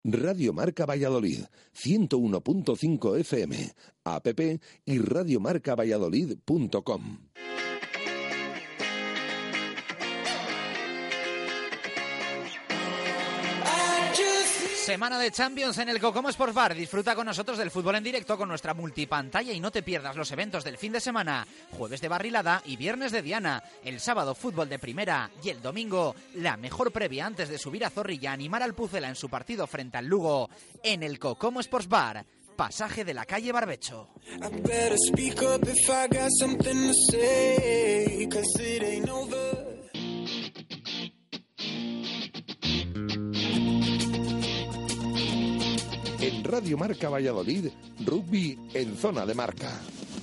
Radio Marca Valladolid, 101.5 FM, app y radiomarcavalladolid.com. Semana de Champions en el Cocomo Sports Bar. Disfruta con nosotros del fútbol en directo con nuestra multipantalla y no te pierdas los eventos del fin de semana. Jueves de Barrilada y viernes de Diana. El sábado fútbol de primera y el domingo la mejor previa antes de subir a Zorrilla a animar al Pucela en su partido frente al Lugo en el Cocomo Sports Bar. Pasaje de la calle Barbecho. En Radio Marca Valladolid, rugby en zona de marca.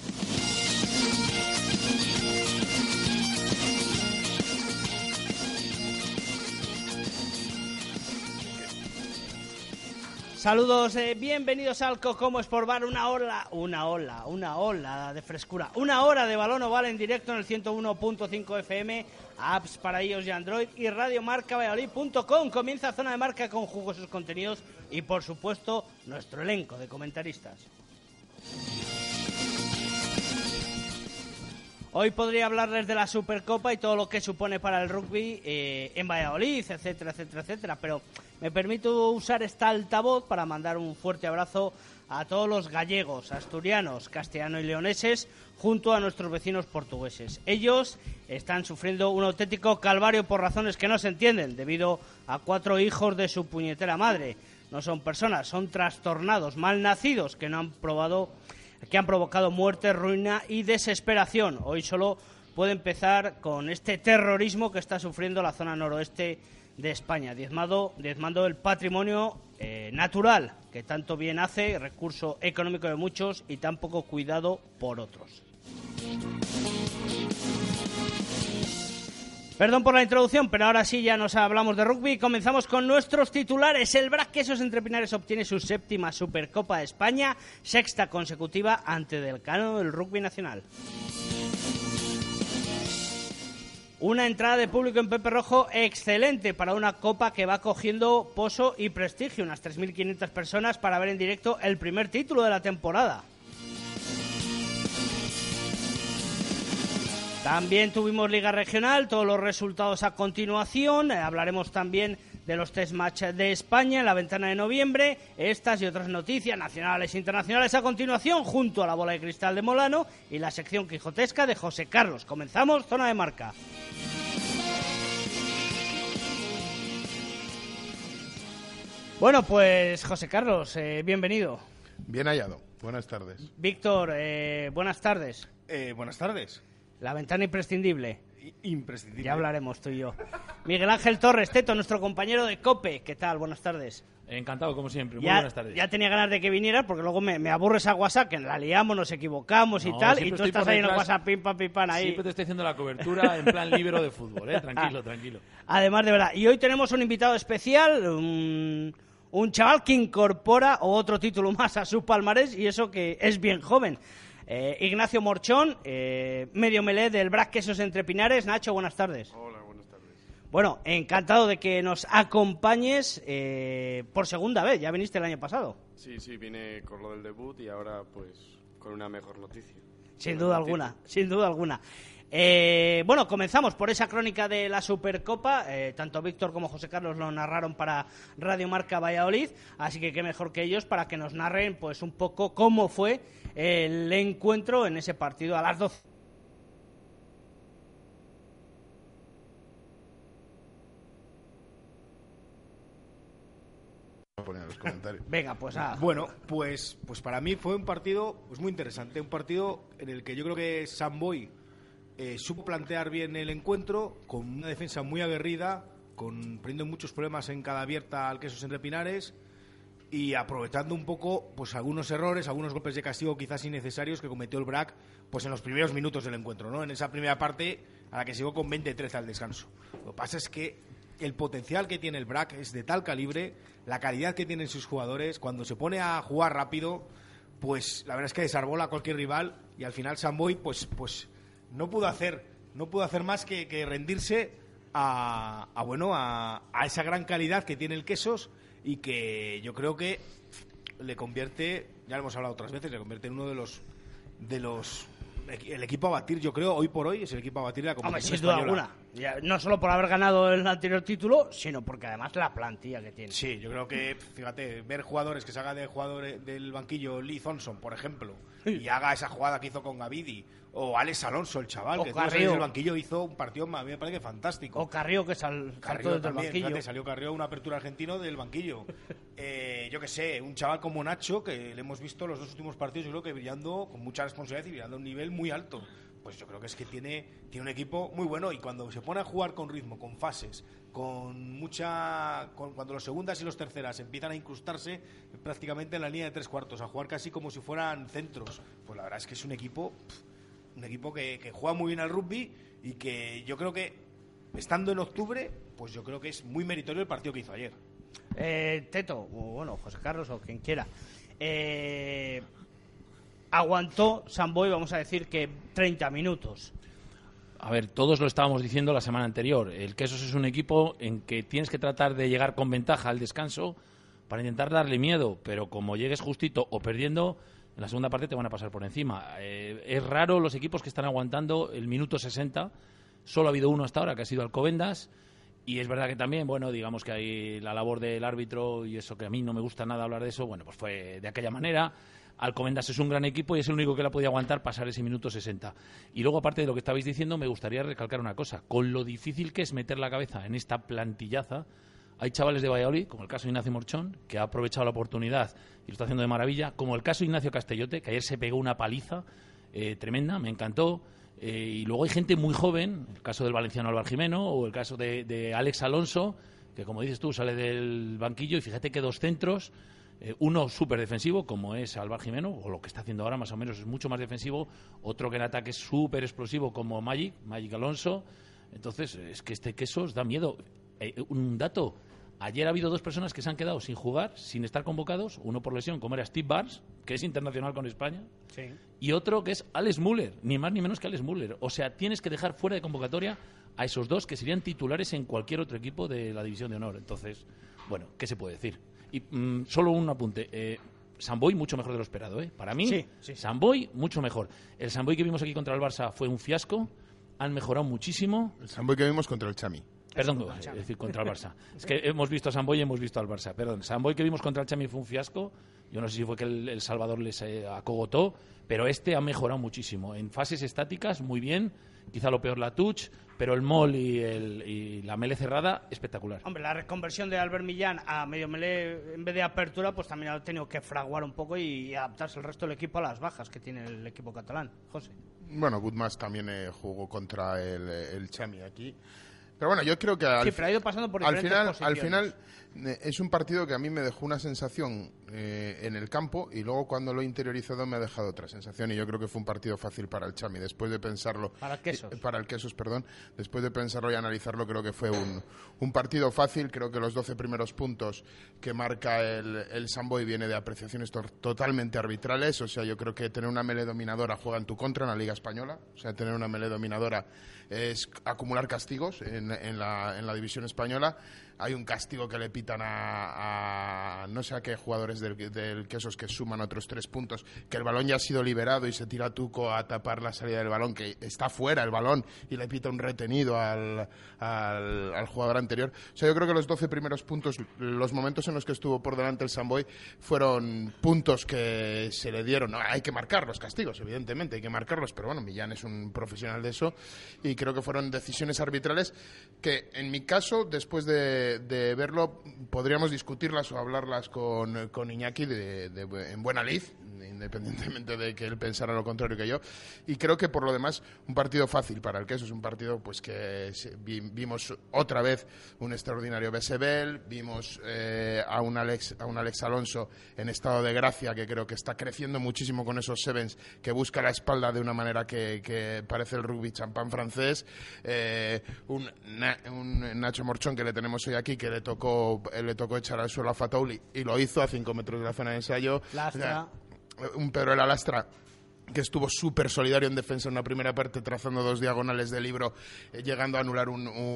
Saludos, bienvenidos al Cocomo Sports Bar. Una ola de frescura. Una hora de balón oval en directo en el 101.5 FM, apps para iOS y Android y radiomarcavalladolid.com. Comienza Zona de Marca con jugosos contenidos y, por supuesto, nuestro elenco de comentaristas. Hoy podría hablarles de la Supercopa y todo lo que supone para el rugby en Valladolid, etcétera, etcétera, etcétera. Pero me permito usar esta altavoz para mandar un fuerte abrazo a todos los gallegos, asturianos, castellanos y leoneses, junto a nuestros vecinos portugueses. Ellos están sufriendo un auténtico calvario por razones que no se entienden, debido a 4 hijos de su puñetera madre. No son personas, son trastornados, malnacidos, que han provocado muerte, ruina y desesperación. Hoy solo puede empezar con este terrorismo que está sufriendo la zona noroeste de España, diezmando el patrimonio natural, que tanto bien hace, recurso económico de muchos y tan poco cuidado por otros. Perdón por la introducción, pero ahora sí ya nos hablamos de rugby. Comenzamos con nuestros titulares. El Brac Quesos Entre Pinares obtiene su 7ª Supercopa de España, 6ª consecutiva ante Delcano del rugby nacional. Una entrada de público en Pepe Rojo excelente para una copa que va cogiendo poso y prestigio. Unas 3.500 personas para ver en directo el primer título de la temporada. También tuvimos Liga Regional, todos los resultados a continuación. Hablaremos también de los test match de España en la ventana de noviembre. Estas y otras noticias nacionales e internacionales a continuación, junto a la bola de cristal de Molano y la sección quijotesca de José Carlos. Comenzamos Zona de Marca. Bueno, pues José Carlos, bienvenido. Bien hallado. Buenas tardes. Víctor, buenas tardes. Buenas tardes. La ventana imprescindible. Imprescindible. Ya hablaremos tú y yo. Miguel Ángel Torres, Teto, nuestro compañero de COPE. ¿Qué tal? Buenas tardes. Encantado, como siempre. Muy buenas tardes. Ya tenía ganas de que vinieras, porque luego me aburres a WhatsApp, que la liamos, nos equivocamos y tal, y tú estás ahí en el WhatsApp, pim, pam, pim, pam, ahí. Siempre te estoy haciendo la cobertura en plan libero de fútbol, ¿eh? Tranquilo, tranquilo. Además, de verdad. Y hoy tenemos un invitado especial, un chaval que incorpora otro título más a su palmarés, y eso que es bien joven. Ignacio Morchón, medio melé del Brac Quesos Entre Pinares. Nacho, buenas tardes. Hola, buenas tardes. Bueno, encantado de que nos acompañes por segunda vez. Ya viniste el año pasado. Sí, vine con lo del debut y ahora pues con una mejor noticia. Sin duda alguna. Bueno, comenzamos por esa crónica de la Supercopa. Tanto Víctor como José Carlos lo narraron para Radio Marca Valladolid, así que qué mejor que ellos para que nos narren pues un poco cómo fue el encuentro en ese partido a las 12. Poner los comentarios. Venga, pues Bueno, pues para mí fue un partido pues muy interesante, un partido en el que yo creo que Sam Boy supo plantear bien el encuentro, con una defensa muy aguerrida, poniendo muchos problemas en cada abierta al Quesos Entre Pinares y aprovechando un poco pues algunos errores, algunos golpes de castigo quizás innecesarios que cometió el Brac pues en los primeros minutos del encuentro, ¿no? En esa primera parte a la que llegó con 20-13 al descanso. Lo que pasa es que el potencial que tiene el Brac es de tal calibre, la calidad que tienen sus jugadores, cuando se pone a jugar rápido, pues la verdad es que desarbola a cualquier rival y al final Samboy pues no pudo hacer más que rendirse a esa gran calidad que tiene el Quesos y que yo creo que le convierte, ya lo hemos hablado otras veces, le convierte en uno de los el equipo a batir, yo creo, hoy por hoy es el equipo a batir de la competición sin duda española. alguna. Ya, no solo por haber ganado el anterior título, sino porque además la plantilla que tiene. Sí, yo creo que, fíjate, ver jugadores que salgan de jugador del banquillo, Lee Thompson, por ejemplo, y haga esa jugada que hizo con Gavidi, o Alex Alonso, el chaval, O que Carrillo. del banquillo hizo un partido, a mí me parece que fantástico. O Carrillo, que saltó Carrillo desde el también, banquillo. fíjate, salió Carrillo una apertura argentino del banquillo. Yo qué sé, un chaval como Nacho, que le hemos visto los dos últimos partidos, yo creo que brillando con mucha responsabilidad y brillando a un nivel muy alto. Pues yo creo que es que tiene un equipo muy bueno, y cuando se pone a jugar con ritmo, con fases, cuando los segundas y los terceras empiezan a incrustarse prácticamente en la línea de 3/4, a jugar casi como si fueran centros, pues la verdad es que es un equipo que juega muy bien al rugby, y que yo creo que estando en octubre, pues yo creo que es muy meritorio el partido que hizo ayer. Teto, o bueno, José Carlos o quien quiera, aguantó Samboy, vamos a decir que 30 minutos. A ver, todos lo estábamos diciendo la semana anterior. El Quesos es un equipo en que tienes que tratar de llegar con ventaja al descanso para intentar darle miedo, pero como llegues justito o perdiendo, en la segunda parte te van a pasar por encima. Es raro los equipos que están aguantando el minuto 60. Solo ha habido uno hasta ahora, que ha sido Alcobendas. Y es verdad que también, bueno, digamos que hay la labor del árbitro, y eso que a mí no me gusta nada hablar de eso, bueno, pues fue de aquella manera. Alcobendas es un gran equipo y es el único que la podía aguantar pasar ese minuto 60. Y luego, aparte de lo que estabais diciendo, me gustaría recalcar una cosa. Con lo difícil que es meter la cabeza en esta plantillaza, hay chavales de Valladolid, como el caso de Ignacio Morchón, que ha aprovechado la oportunidad y lo está haciendo de maravilla, como el caso de Ignacio Castellote, que ayer se pegó una paliza tremenda, me encantó. Y luego hay gente muy joven, el caso del valenciano Álvaro Jimeno, o el caso de Alex Alonso, que como dices tú, sale del banquillo, y fíjate que dos centros, uno súper defensivo, como es Álvaro Jimeno, o lo que está haciendo ahora más o menos es mucho más defensivo, otro que en ataque es súper explosivo como Magic Alonso. Entonces, es que este Quesos da miedo. Un dato, ayer ha habido dos personas que se han quedado sin jugar, sin estar convocados, uno por lesión, como era Steve Barnes, que es internacional con España, Sí. y otro que es Alex Müller, ni más ni menos que Alex Müller. O sea, tienes que dejar fuera de convocatoria a esos dos que serían titulares en cualquier otro equipo de la División de Honor. Entonces, bueno, ¿qué se puede decir? Y solo un apunte. Samboy mucho mejor de lo esperado, ¿eh? Para mí, Sí. Samboy mucho mejor. El Samboy que vimos aquí contra el Barça fue un fiasco. Han mejorado muchísimo. El Samboy que vimos contra el Chami. Perdón, es decir, contra el Barça. Es que hemos visto a Samboy y hemos visto al Barça. Perdón, Samboy que vimos contra el Chami fue un fiasco. Yo no sé si fue que el Salvador les acogotó, pero este ha mejorado muchísimo. En fases estáticas, muy bien. Quizá lo peor la touch, pero el mol y la melee cerrada, espectacular. Hombre, la reconversión de Albert Millán a medio melee en vez de apertura, pues también ha tenido que fraguar un poco y adaptarse el resto del equipo a las bajas que tiene el equipo catalán. José. Bueno, Gutmas también jugó contra el Chami aquí. Pero bueno, yo creo que Sí, pero ha ido pasando por diferentes al posiciones. final es un partido que a mí me dejó una sensación en el campo, y luego cuando lo he interiorizado me ha dejado otra sensación, y yo creo que fue un partido fácil para el Chami. Después de pensarlo... Para el Quesos. Para el Quesos, perdón. Después de pensarlo y analizarlo, creo que fue un partido fácil. Creo que los 12 primeros puntos que marca el Samboy viene de apreciaciones totalmente arbitrales. O sea, yo creo que tener una melee dominadora juega en tu contra en la Liga Española. O sea, tener una melee dominadora es acumular castigos en la División Española. Hay un castigo que le pitan a no sé a qué jugadores del Quesos, que suman otros 3 puntos, que el balón ya ha sido liberado y se tira Tuco a tapar la salida del balón, que está fuera el balón, y le pita un retenido al jugador anterior. O sea, yo creo que los 12 primeros puntos, los momentos en los que estuvo por delante el Samboy, fueron puntos que se le dieron. No, hay que marcar los castigos, evidentemente, hay que marcarlos, pero bueno, Millán es un profesional de eso, y creo que fueron decisiones arbitrales que, en mi caso, después de verlo, podríamos discutirlas o hablarlas con Iñaki en buena lid, independientemente de que él pensara lo contrario que yo. Y creo que, por lo demás, un partido fácil para el Quesos. Es un partido pues que vimos otra vez un extraordinario Besebel, vimos a un Alex Alonso en estado de gracia, que creo que está creciendo muchísimo con esos sevens, que busca la espalda de una manera que parece el rugby champán francés. Un Nacho Morchón que le tenemos hoy aquí, que le tocó echar al suelo a Fatauli, y lo hizo a 5 metros de la zona de ensayo. Lastra. Un Pedro de la Lastra que estuvo súper solidario en defensa en una primera parte, trazando 2 diagonales de libro, llegando a anular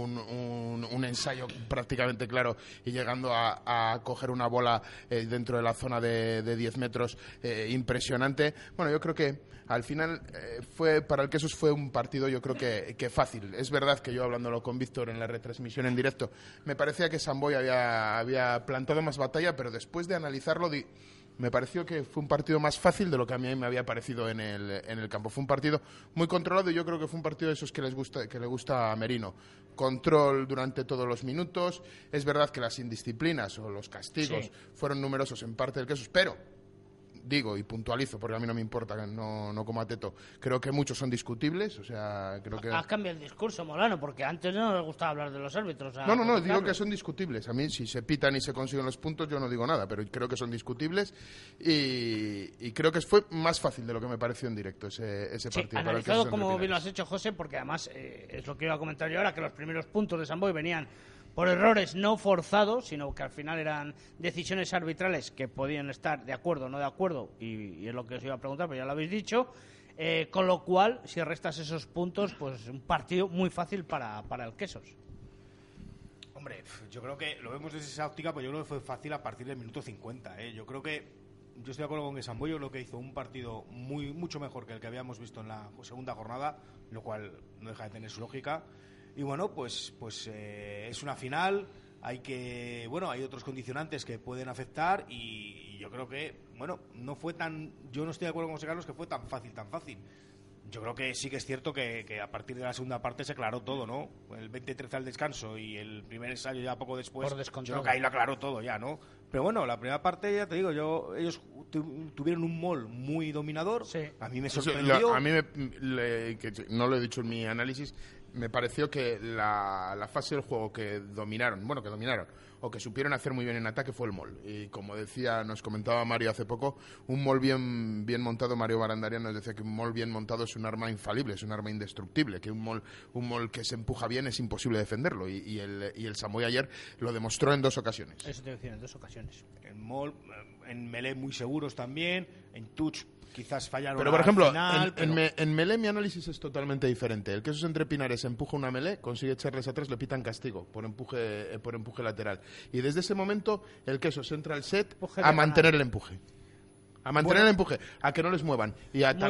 un ensayo prácticamente claro y llegando a coger una bola dentro de la zona de 10 metros impresionante. Bueno, yo creo que al final para el Quesos fue un partido, yo creo que fácil. Es verdad que yo, hablándolo con Víctor en la retransmisión en directo, me parecía que Sant Boi había plantado más batalla, pero después de analizarlo me pareció que fue un partido más fácil de lo que a mí me había parecido en el campo. Fue un partido muy controlado y yo creo que fue un partido de esos que le gusta a Merino. Control durante todos los minutos. Es verdad que las indisciplinas o los castigos fueron numerosos en parte del Quesos, pero digo y puntualizo, porque a mí no me importa, no como a Teto, creo que muchos son discutibles, o sea, creo que... Has cambiado el discurso, Molano, porque antes no nos gustaba hablar de los árbitros. No, digo que son discutibles. A mí, si se pitan y se consiguen los puntos, yo no digo nada, pero creo que son discutibles y creo que fue más fácil de lo que me pareció en directo ese partido. Analizado como bien lo has hecho, José, porque además es lo que iba a comentar yo ahora, que los primeros puntos de Sant Boi venían por errores no forzados, sino que al final eran decisiones arbitrales que podían estar de acuerdo o no de acuerdo, y es lo que os iba a preguntar, pero ya lo habéis dicho, con lo cual, si restas esos puntos, pues un partido muy fácil para el Quesos. Hombre, yo creo que lo vemos desde esa óptica, pues yo creo que fue fácil a partir del minuto 50. Yo estoy de acuerdo con que Sant Boi, yo creo que hizo un partido mucho mejor que el que habíamos visto en la segunda jornada, lo cual no deja de tener su lógica. Y bueno, pues es una final, hay otros condicionantes que pueden afectar y yo creo que, yo no estoy de acuerdo con José Carlos que fue tan fácil. Yo creo que sí que es cierto que a partir de la segunda parte se aclaró todo, ¿no? El 20-13 al descanso y el primer ensayo ya poco después, yo creo que ahí lo aclaró todo ya, ¿no? Pero bueno, la primera parte, ya te digo, ellos tuvieron un mol muy dominador, a mí me sorprendió. Que no lo he dicho en mi análisis, me pareció que la fase del juego que dominaron o que supieron hacer muy bien en ataque fue el mol. Y como nos comentaba Mario hace poco, un mol bien montado, Mario Barandarian nos decía que un mol bien montado es un arma infalible, es un arma indestructible, que un mol que se empuja bien es imposible defenderlo. Y el Sant Boi ayer lo demostró en 2 ocasiones. Eso te decía, en 2 ocasiones. En mol, en melee muy seguros también, en touch quizás fallaron. Pero por ejemplo, final, en melee mi análisis es totalmente diferente. El Quesos entre Pinares empuja una melee, consigue echarles atrás, le pitan castigo por empuje lateral. Y desde ese momento el Quesos entra al set a mantener el empuje. El empuje, a que no les muevan y a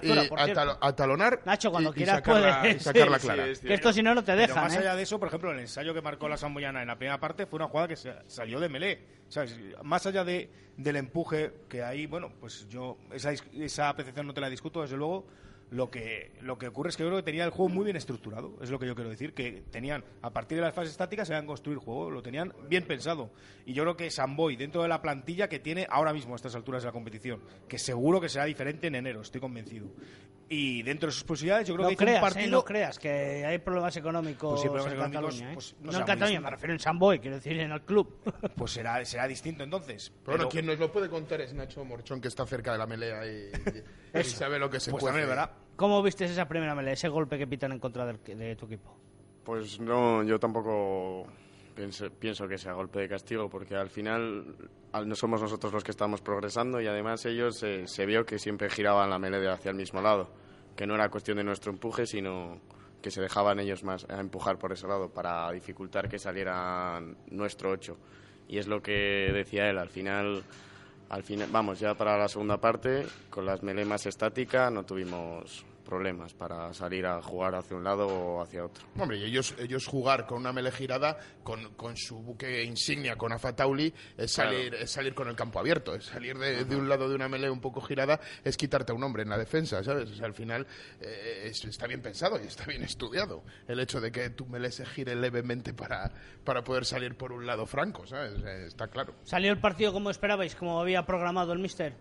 talonar Nacho, cuando y sacarla clara. Que esto si no te dejan. Pero más allá de eso, por ejemplo, el ensayo que marcó la samboyana en la primera parte fue una jugada que salió de melee. ¿Sabes? Más allá del empuje, que ahí, pues yo esa apreciación no te la discuto, desde luego. Lo que ocurre es que yo creo que tenía el juego muy bien estructurado, es lo que yo quiero decir, que tenían, a partir de las fases estáticas, se habían construido el juego, lo tenían bien pensado. Y yo creo que Sant Boi, dentro de la plantilla que tiene ahora mismo a estas alturas de la competición, que seguro que será diferente en enero, estoy convencido. Y dentro de sus posibilidades, yo creo que hizo un partido... No creas, que hay problemas económicos en Cataluña. No en Cataluña, me refiero en Sant Boi, quiero decir, en el club. Pues será distinto entonces. Pero bueno, quien nos lo puede contar es Nacho Morchón, que está cerca de la melea y sabe lo que se puede. ¿Verdad? ¿Cómo viste esa primera melea, ese golpe que pitan en contra de tu equipo? Pues no, yo tampoco pienso que sea golpe de castigo, porque al final no somos nosotros los que estamos progresando y además ellos se vio que siempre giraban la melea hacia el mismo lado, que no era cuestión de nuestro empuje, sino que se dejaban ellos más a empujar por ese lado para dificultar que saliera nuestro 8. Y es lo que decía él, al final, vamos, ya para la segunda parte, con las meleas más estáticas no tuvimos problemas para salir a jugar hacia un lado o hacia otro. Hombre, y ellos jugar con una melee girada, con su buque insignia, con Afatauli, es salir con el campo abierto, es salir de un lado de una melee un poco girada, es quitarte a un hombre en la defensa, ¿sabes? O sea, al final está bien pensado y está bien estudiado el hecho de que tu melee se gire levemente para poder salir por un lado franco, ¿sabes? Está claro. ¿Salió el partido como esperabais, como había programado el míster?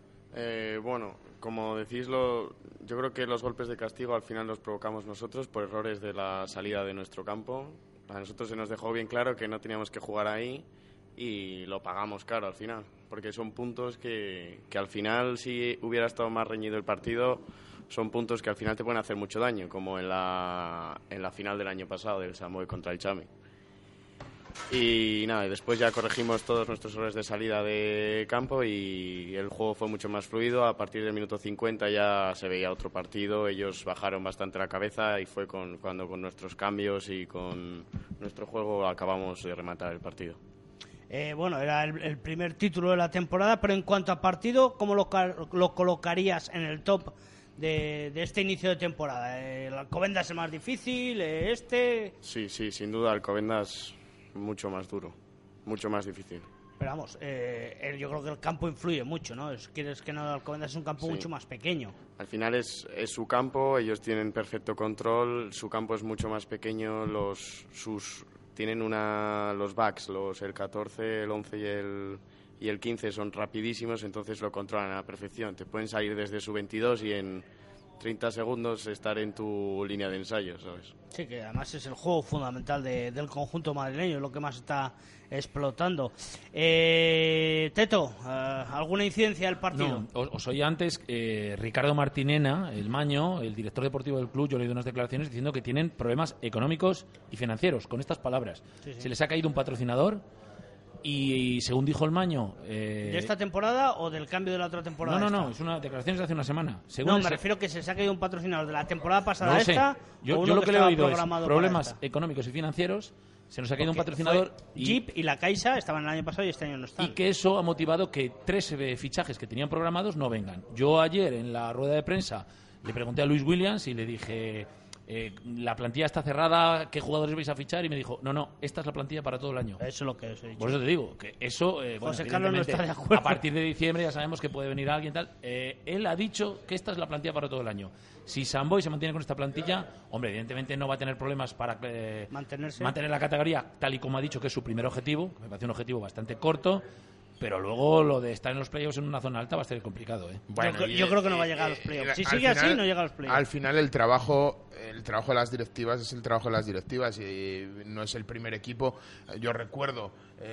Como decís, yo creo que los golpes de castigo al final los provocamos nosotros por errores de la salida de nuestro campo. A nosotros se nos dejó bien claro que no teníamos que jugar ahí y lo pagamos caro al final, porque son puntos que al final, si hubiera estado más reñido el partido, son puntos que al final te pueden hacer mucho daño, como en la final del año pasado del Sant Boi contra el Chami. Y nada, y después ya corregimos todos nuestros errores de salida de campo y el juego fue mucho más fluido. A partir del minuto 50 ya se veía otro partido, ellos bajaron bastante la cabeza y fue cuando con nuestros cambios y con nuestro juego acabamos de rematar el partido. Bueno, era el primer título de la temporada, pero en cuanto a partido, ¿cómo lo colocarías en el top de este inicio de temporada? ¿El Alcobendas es el más difícil? Sí, sin duda Alcobendas mucho más duro, mucho más difícil. Pero vamos, yo creo que el campo influye mucho, ¿no? Quieres que no, Alcobendas es un campo mucho más pequeño. Al final es su campo, ellos tienen perfecto control, su campo es mucho más pequeño, tienen los backs, el 14, el 11 y el 15 son rapidísimos, entonces lo controlan a la perfección. Te pueden salir desde su 22 y en 30 segundos estar en tu línea de ensayo, ¿sabes? Sí, que además es el juego fundamental del conjunto madrileño, lo que más está explotando. Teto, ¿alguna incidencia del partido? No, os oí antes Ricardo Martinena, el Maño, el director deportivo del club. Yo le he leído unas declaraciones diciendo que tienen problemas económicos y financieros, con estas palabras. Sí. Se les ha caído un patrocinador. Y según dijo el Maño... ¿De esta temporada o del cambio de la otra temporada? No, es una declaración de hace una semana. Me refiero que se ha caído un patrocinador de la temporada pasada a esta. Yo lo que le he oído es problemas económicos y financieros. Se nos ha caído un patrocinador. Jeep y la Caixa estaban el año pasado y este año no están. Y que eso ha motivado que 3 fichajes que tenían programados no vengan. Yo ayer en la rueda de prensa le pregunté a Luis Williams y le dije... la plantilla está cerrada, ¿qué jugadores vais a fichar? Y me dijo, no, esta es la plantilla para todo el año. Eso es lo que os he dicho. Por eso te digo, que eso, José Carlos no está de acuerdo. A partir de diciembre ya sabemos que puede venir alguien tal. Él ha dicho que esta es la plantilla para todo el año. Si Samboy se mantiene con esta plantilla, hombre, evidentemente no va a tener problemas para mantener la categoría, tal y como ha dicho que es su primer objetivo, que me parece un objetivo bastante corto. Pero luego lo de estar en los playoffs en una zona alta va a ser complicado, ¿eh? Bueno, yo creo que no va a llegar a los playoffs. Si sigue así, no llega a los playoffs. Al final el trabajo de las directivas es el trabajo de las directivas y no es el primer equipo. Yo recuerdo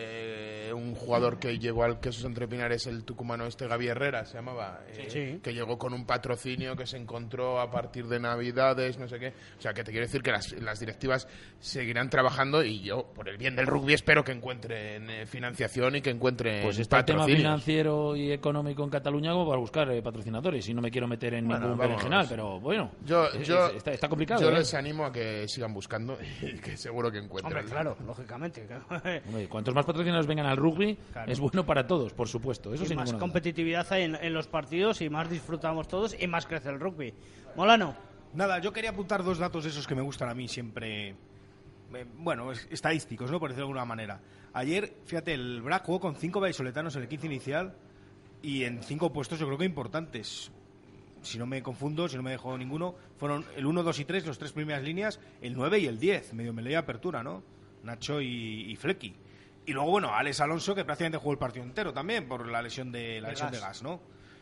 un jugador que llegó al Quesos Entre Pinares, el tucumano Gaby Herrera, se llamaba, que llegó con un patrocinio que se encontró a partir de Navidades, no sé qué. O sea, que te quiero decir que las directivas seguirán trabajando y yo, por el bien del rugby, espero que encuentren financiación y que encuentren pues está el tema financiero y económico en Cataluña como para buscar patrocinadores y no me quiero meter en ningún berenjenal, pero bueno, está complicado. Yo les animo a que sigan buscando y que seguro que encuentren. Hombre, claro, lógicamente. Hombre, cuantos más patrocinadores vengan al rugby, claro, es bueno para todos, por supuesto. Eso y más competitividad hay en los partidos y más disfrutamos todos y más crece el rugby. Molano. Nada, yo quería apuntar 2 datos esos que me gustan a mí siempre, estadísticos, ¿no? Por decirlo de alguna manera. Ayer, fíjate, el BRAC jugó con 5 vallisoletanos en el 15 inicial y en 5 puestos yo creo que importantes. Si no me confundo, si no me dejo ninguno, fueron el 1, 2 y 3, los 3 primeras líneas, el 9 y el 10, medio melea de apertura, ¿no? Nacho y Flecky. Y luego, bueno, Alex Alonso, que prácticamente jugó el partido entero también por la lesión de gas, ¿no?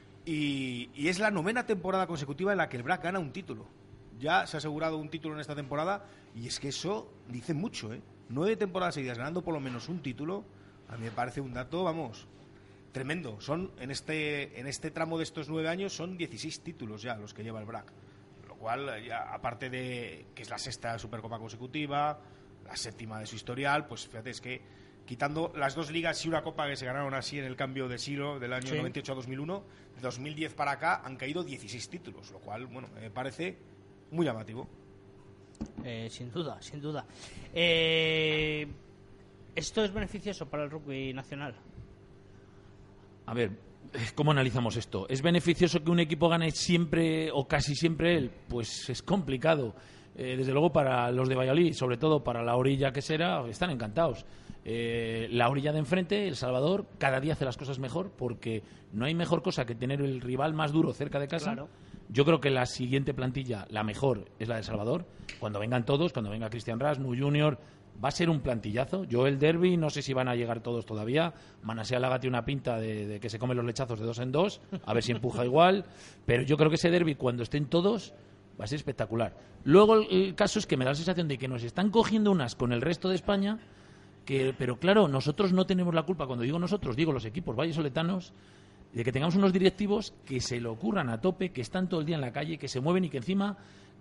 Y es la 9ª temporada consecutiva en la que el BRAC gana un título. Ya se ha asegurado un título en esta temporada y es que eso dice mucho, ¿eh? 9 temporadas seguidas ganando por lo menos un título, a mí me parece un dato, tremendo. Son en este tramo de estos 9 años son 16 títulos ya los que lleva el BRAC. Lo cual, ya, aparte de que es la 6ª Supercopa consecutiva, la 7ª de su historial, pues fíjate, es que quitando las 2 ligas y una copa que se ganaron así en el cambio de siglo del año 98 a 2001, de 2010 para acá han caído 16 títulos, lo cual, bueno, me parece muy llamativo. Sin duda. ¿Esto es beneficioso para el rugby nacional? A ver, ¿cómo analizamos esto? ¿Es beneficioso que un equipo gane siempre o casi siempre él? Pues es complicado. Desde luego para los de Valladolid, sobre todo para la orilla quesera, están encantados. La orilla de enfrente, El Salvador, cada día hace las cosas mejor porque no hay mejor cosa que tener el rival más duro cerca de casa. Claro. Yo creo que la siguiente plantilla, la mejor, es la de El Salvador. Cuando vengan todos, cuando venga Cristian Rasmu Junior, va a ser un plantillazo. Yo el derbi, no sé si van a llegar todos todavía. Manasea Laga tiene una pinta de que se come los lechazos de 2 en 2, a ver si empuja igual. Pero yo creo que ese derbi, cuando estén todos, va a ser espectacular. Luego el caso es que me da la sensación de que nos están cogiendo unas con el resto de España, pero claro, nosotros no tenemos la culpa. Cuando digo nosotros, digo los equipos vallisoletanos, de que tengamos unos directivos que se le ocurran a tope, que están todo el día en la calle, que se mueven y que encima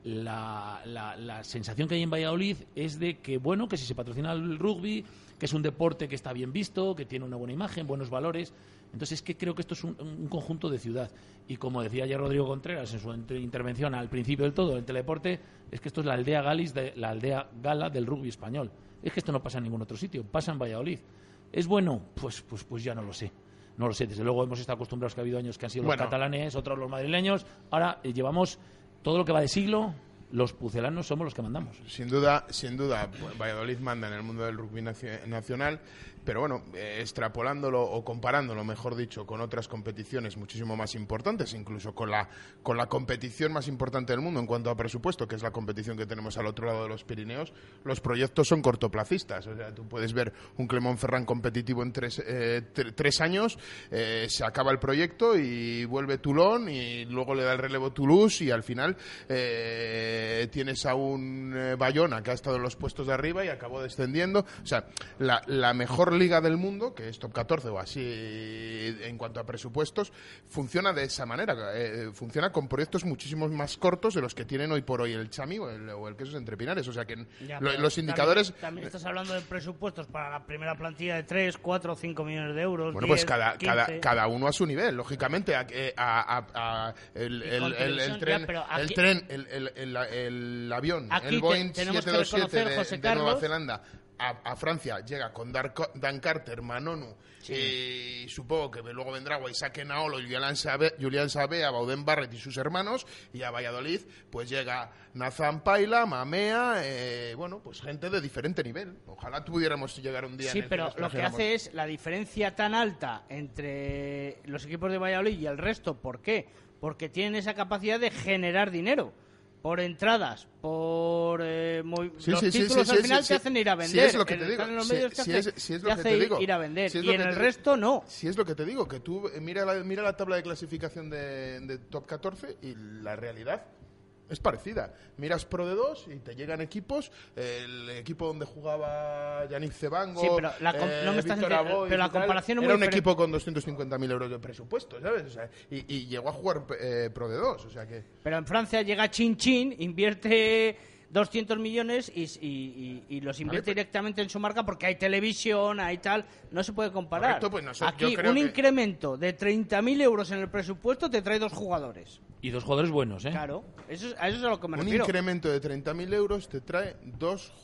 la sensación que hay en Valladolid es de que, bueno, que si se patrocina el rugby, que es un deporte que está bien visto, que tiene una buena imagen, buenos valores. Entonces es que creo que esto es un conjunto de ciudad. Y como decía ya Rodrigo Contreras en su intervención al principio del todo, en Teledeporte, es que esto es la aldea gala del rugby español. Es que esto no pasa en ningún otro sitio, pasa en Valladolid. ¿Es bueno? Pues ya no lo sé. No lo sé. Desde luego hemos estado acostumbrados que ha habido años que han sido los catalanes, otros los madrileños. Ahora llevamos todo lo que va de siglo. Los pucelanos somos los que mandamos. Sin duda, Valladolid manda en el mundo del rugby nacional, pero bueno, extrapolándolo o comparándolo, mejor dicho, con otras competiciones muchísimo más importantes, incluso con la competición más importante del mundo en cuanto a presupuesto, que es la competición que tenemos al otro lado de los Pirineos, los proyectos son cortoplacistas. O sea, tú puedes ver un Clermont-Ferrand competitivo en 3 años, se acaba el proyecto y vuelve Toulon y luego le da el relevo Toulouse y al final tienes a un Bayona que ha estado en los puestos de arriba y acabó descendiendo. O sea, la mejor liga del mundo, que es Top 14 o así en cuanto a presupuestos, funciona de esa manera. Funciona con proyectos muchísimo más cortos de los que tienen hoy por hoy el Chami o el Quesos Entre Pinares. O sea que los indicadores... También estás hablando de presupuestos para la primera plantilla de 3, 4 o 5 millones de euros. Bueno, 10, pues cada 15. uno a su nivel, lógicamente. El avión, aquí el Boeing tenemos 727 de Nueva Zelanda a Francia llega con Dan Carter, Manonu, y supongo que luego vendrá Waisake Naolo, Julián Sabé, Bauden Barrett y sus hermanos, y a Valladolid pues llega Nathan Paila, Mamea, bueno, pues gente de diferente nivel. Ojalá pudiéramos llegar un día en el pero que lo que hace es la diferencia tan alta entre los equipos de Valladolid y el resto. ¿Por qué? Porque tienen esa capacidad de generar dinero. Por entradas, por los títulos al final te hacen ir a vender. Si es lo que te digo. Te hace ir a vender. Y en el resto no. Si es lo que te digo, que tú mira la tabla de clasificación de Top 14 y la realidad es parecida. Miras Pro de 2 y te llegan equipos. El equipo donde jugaba Yannick Cebango, pero la comparación es muy era un equipo con 250.000 euros de presupuesto, ¿sabes? O sea, y llegó a jugar Pro de 2. O sea que... Pero en Francia llega Chin Chin, invierte 200 millones y los invierte directamente en su marca porque hay televisión, hay tal. No se puede comparar. Correcto, pues aquí incremento de 30.000 euros en el presupuesto te trae 2 jugadores. Y 2 jugadores buenos, ¿eh? Claro, a eso es a lo que me refiero. Un incremento de 30.000 euros te trae 2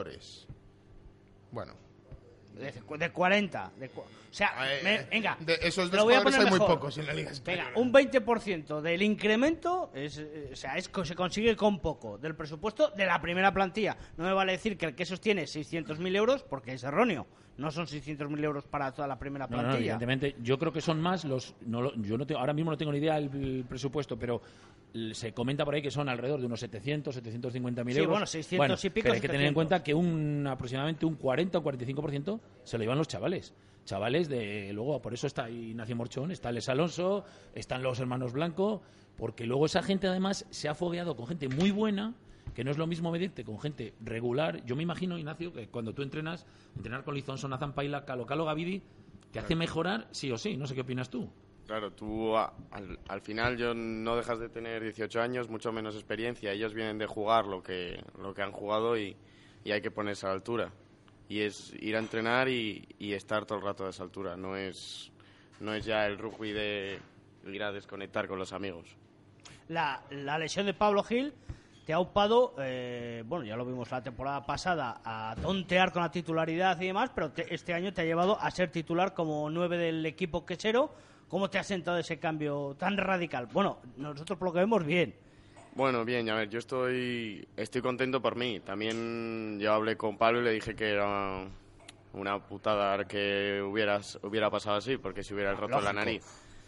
jugadores. Bueno. De 40. O sea, venga. De esos 2 jugadores hay muy pocos en la Liga Española. Venga, un 20% del incremento se consigue con poco del presupuesto de la primera plantilla. No me vale decir que el Quesos tiene 600.000 euros porque es erróneo. No son 600.000 euros para toda la primera plantilla. No, evidentemente. Yo creo que son más los... ahora mismo no tengo ni idea del presupuesto, pero se comenta por ahí que son alrededor de unos 750.000 euros. Sí, bueno, 600 y pico. Pero hay que tener en cuenta que aproximadamente un 40 o 45% se lo llevan los chavales. Chavales luego, por eso está Ignacio Morchón, está Les Alonso, están los hermanos Blanco, porque luego esa gente además se ha fogueado con gente muy buena, que no es lo mismo medirte con gente regular. Yo me imagino, Ignacio, que cuando tú entrenar con Lizonson, Nathan Paila, Calo Gavidi, te hace mejorar sí o sí. No sé qué opinas tú. Claro, tú al final no dejas de tener 18 años, mucho menos experiencia. Ellos vienen de jugar lo que han jugado y hay que ponerse a la altura. Y es ir a entrenar y estar todo el rato a esa altura. No es ya el rugby de ir a desconectar con los amigos. La lesión de Pablo Gil te ha upado, ya lo vimos la temporada pasada, a tontear con la titularidad y demás, pero este año te ha llevado a ser titular como 9 del equipo quesero. ¿Cómo te ha sentado ese cambio tan radical? Bueno, nosotros por lo que vemos, bien. Bueno, bien, a ver, yo estoy contento por mí. También yo hablé con Pablo y le dije que era una putada que hubiera pasado así, porque si hubiera roto la nariz.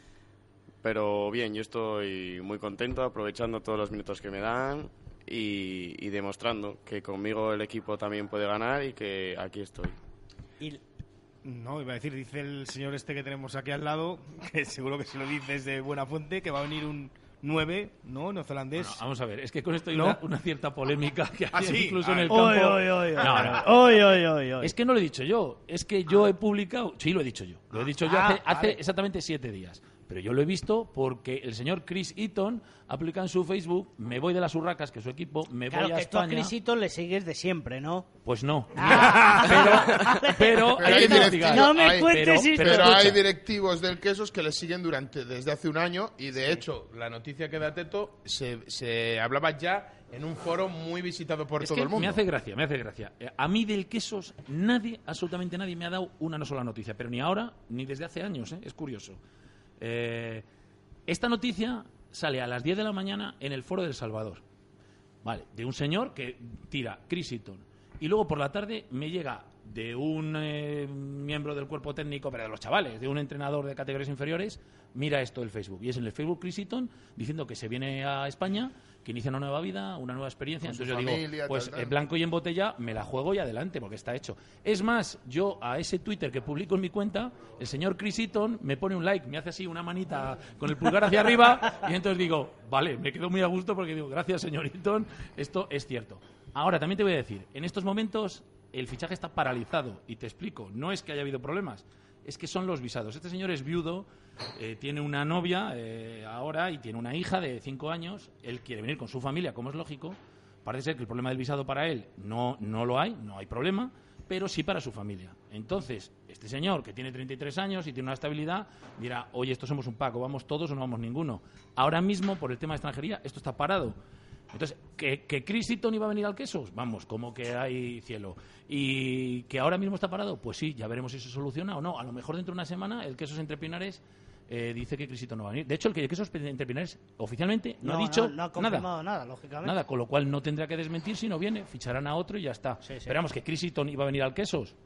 Pero bien, yo estoy muy contento, aprovechando todos los minutos que me dan y demostrando que conmigo el equipo también puede ganar y que aquí estoy. No, iba a decir, dice el señor que tenemos aquí al lado, que seguro que si lo dices de buena fuente, que va a venir un 9, ¿no? Neozelandés. Bueno, vamos a ver, es que con esto hay una cierta polémica que hay sí, incluso en el campo. Es que no lo he dicho yo, es que yo he publicado, sí lo he dicho yo, hace exactamente 7 días. Pero yo lo he visto porque el señor Chris Eaton aplica en su Facebook, me voy de las Urracas, que es su equipo, me voy a Claro, que tú a España. Chris Eaton le sigues de siempre, ¿no? Pues no. Pero Pero hay que hay investigar. No me hay- cuentes pero- esto. Pero hay escucha. directivos del Quesos que le siguen desde hace un año y de hecho la noticia que da Teto se hablaba ya en un foro muy visitado por Es todo que el mundo. me hace gracia. A mí del Quesos nadie, absolutamente nadie, me ha dado una no sola noticia, pero ni ahora ni desde hace años, ¿eh? Es curioso. Esta noticia sale a las 10 de la mañana en el foro de El Salvador, vale, de un señor que tira Chris Eaton, y luego por la tarde me llega de un miembro del cuerpo técnico, pero de los chavales, de un entrenador de categorías inferiores, mira esto del Facebook. Y es en el Facebook Chris Eaton diciendo que se viene a España, que inicia una nueva vida, una nueva experiencia. Con su Entonces yo familia, digo, pues tal. blanco y en botella, me la juego y adelante, porque está hecho. Es más, yo a ese Twitter que publico en mi cuenta, el señor Chris Eaton me pone un like, me hace así una manita con el pulgar hacia arriba, y entonces digo, vale, me quedo muy a gusto porque digo, gracias señor Eaton, esto es cierto. Ahora, también te voy a decir, en estos momentos el fichaje está paralizado, y te explico, no es que haya habido problemas, es que son los visados. Este señor es viudo, tiene una novia ahora y tiene una hija de 5 años, él quiere venir con su familia, como es lógico, parece ser que el problema del visado para él no lo hay, no hay problema, pero sí para su familia. Entonces, este señor, que tiene 33 años y tiene una estabilidad, dirá, oye, esto somos un paco, ¿vamos todos o no vamos ninguno? Ahora mismo, por el tema de extranjería, esto está parado. Entonces, ¿que Chris Eaton iba a venir al Quesos? Vamos, como que hay cielo. ¿Y que ahora mismo está parado? Pues sí, ya veremos si se soluciona o no. A lo mejor dentro de una semana el Quesos Entre Pinares dice que Chris Eaton no va a venir. De hecho, el Quesos Entre Pinares oficialmente no ha dicho no ha confirmado nada, lógicamente. nada, con lo cual no tendrá que desmentir si no viene, ficharán a otro y ya está. Sí, sí. Esperamos que Chris Eaton iba a venir al Quesos.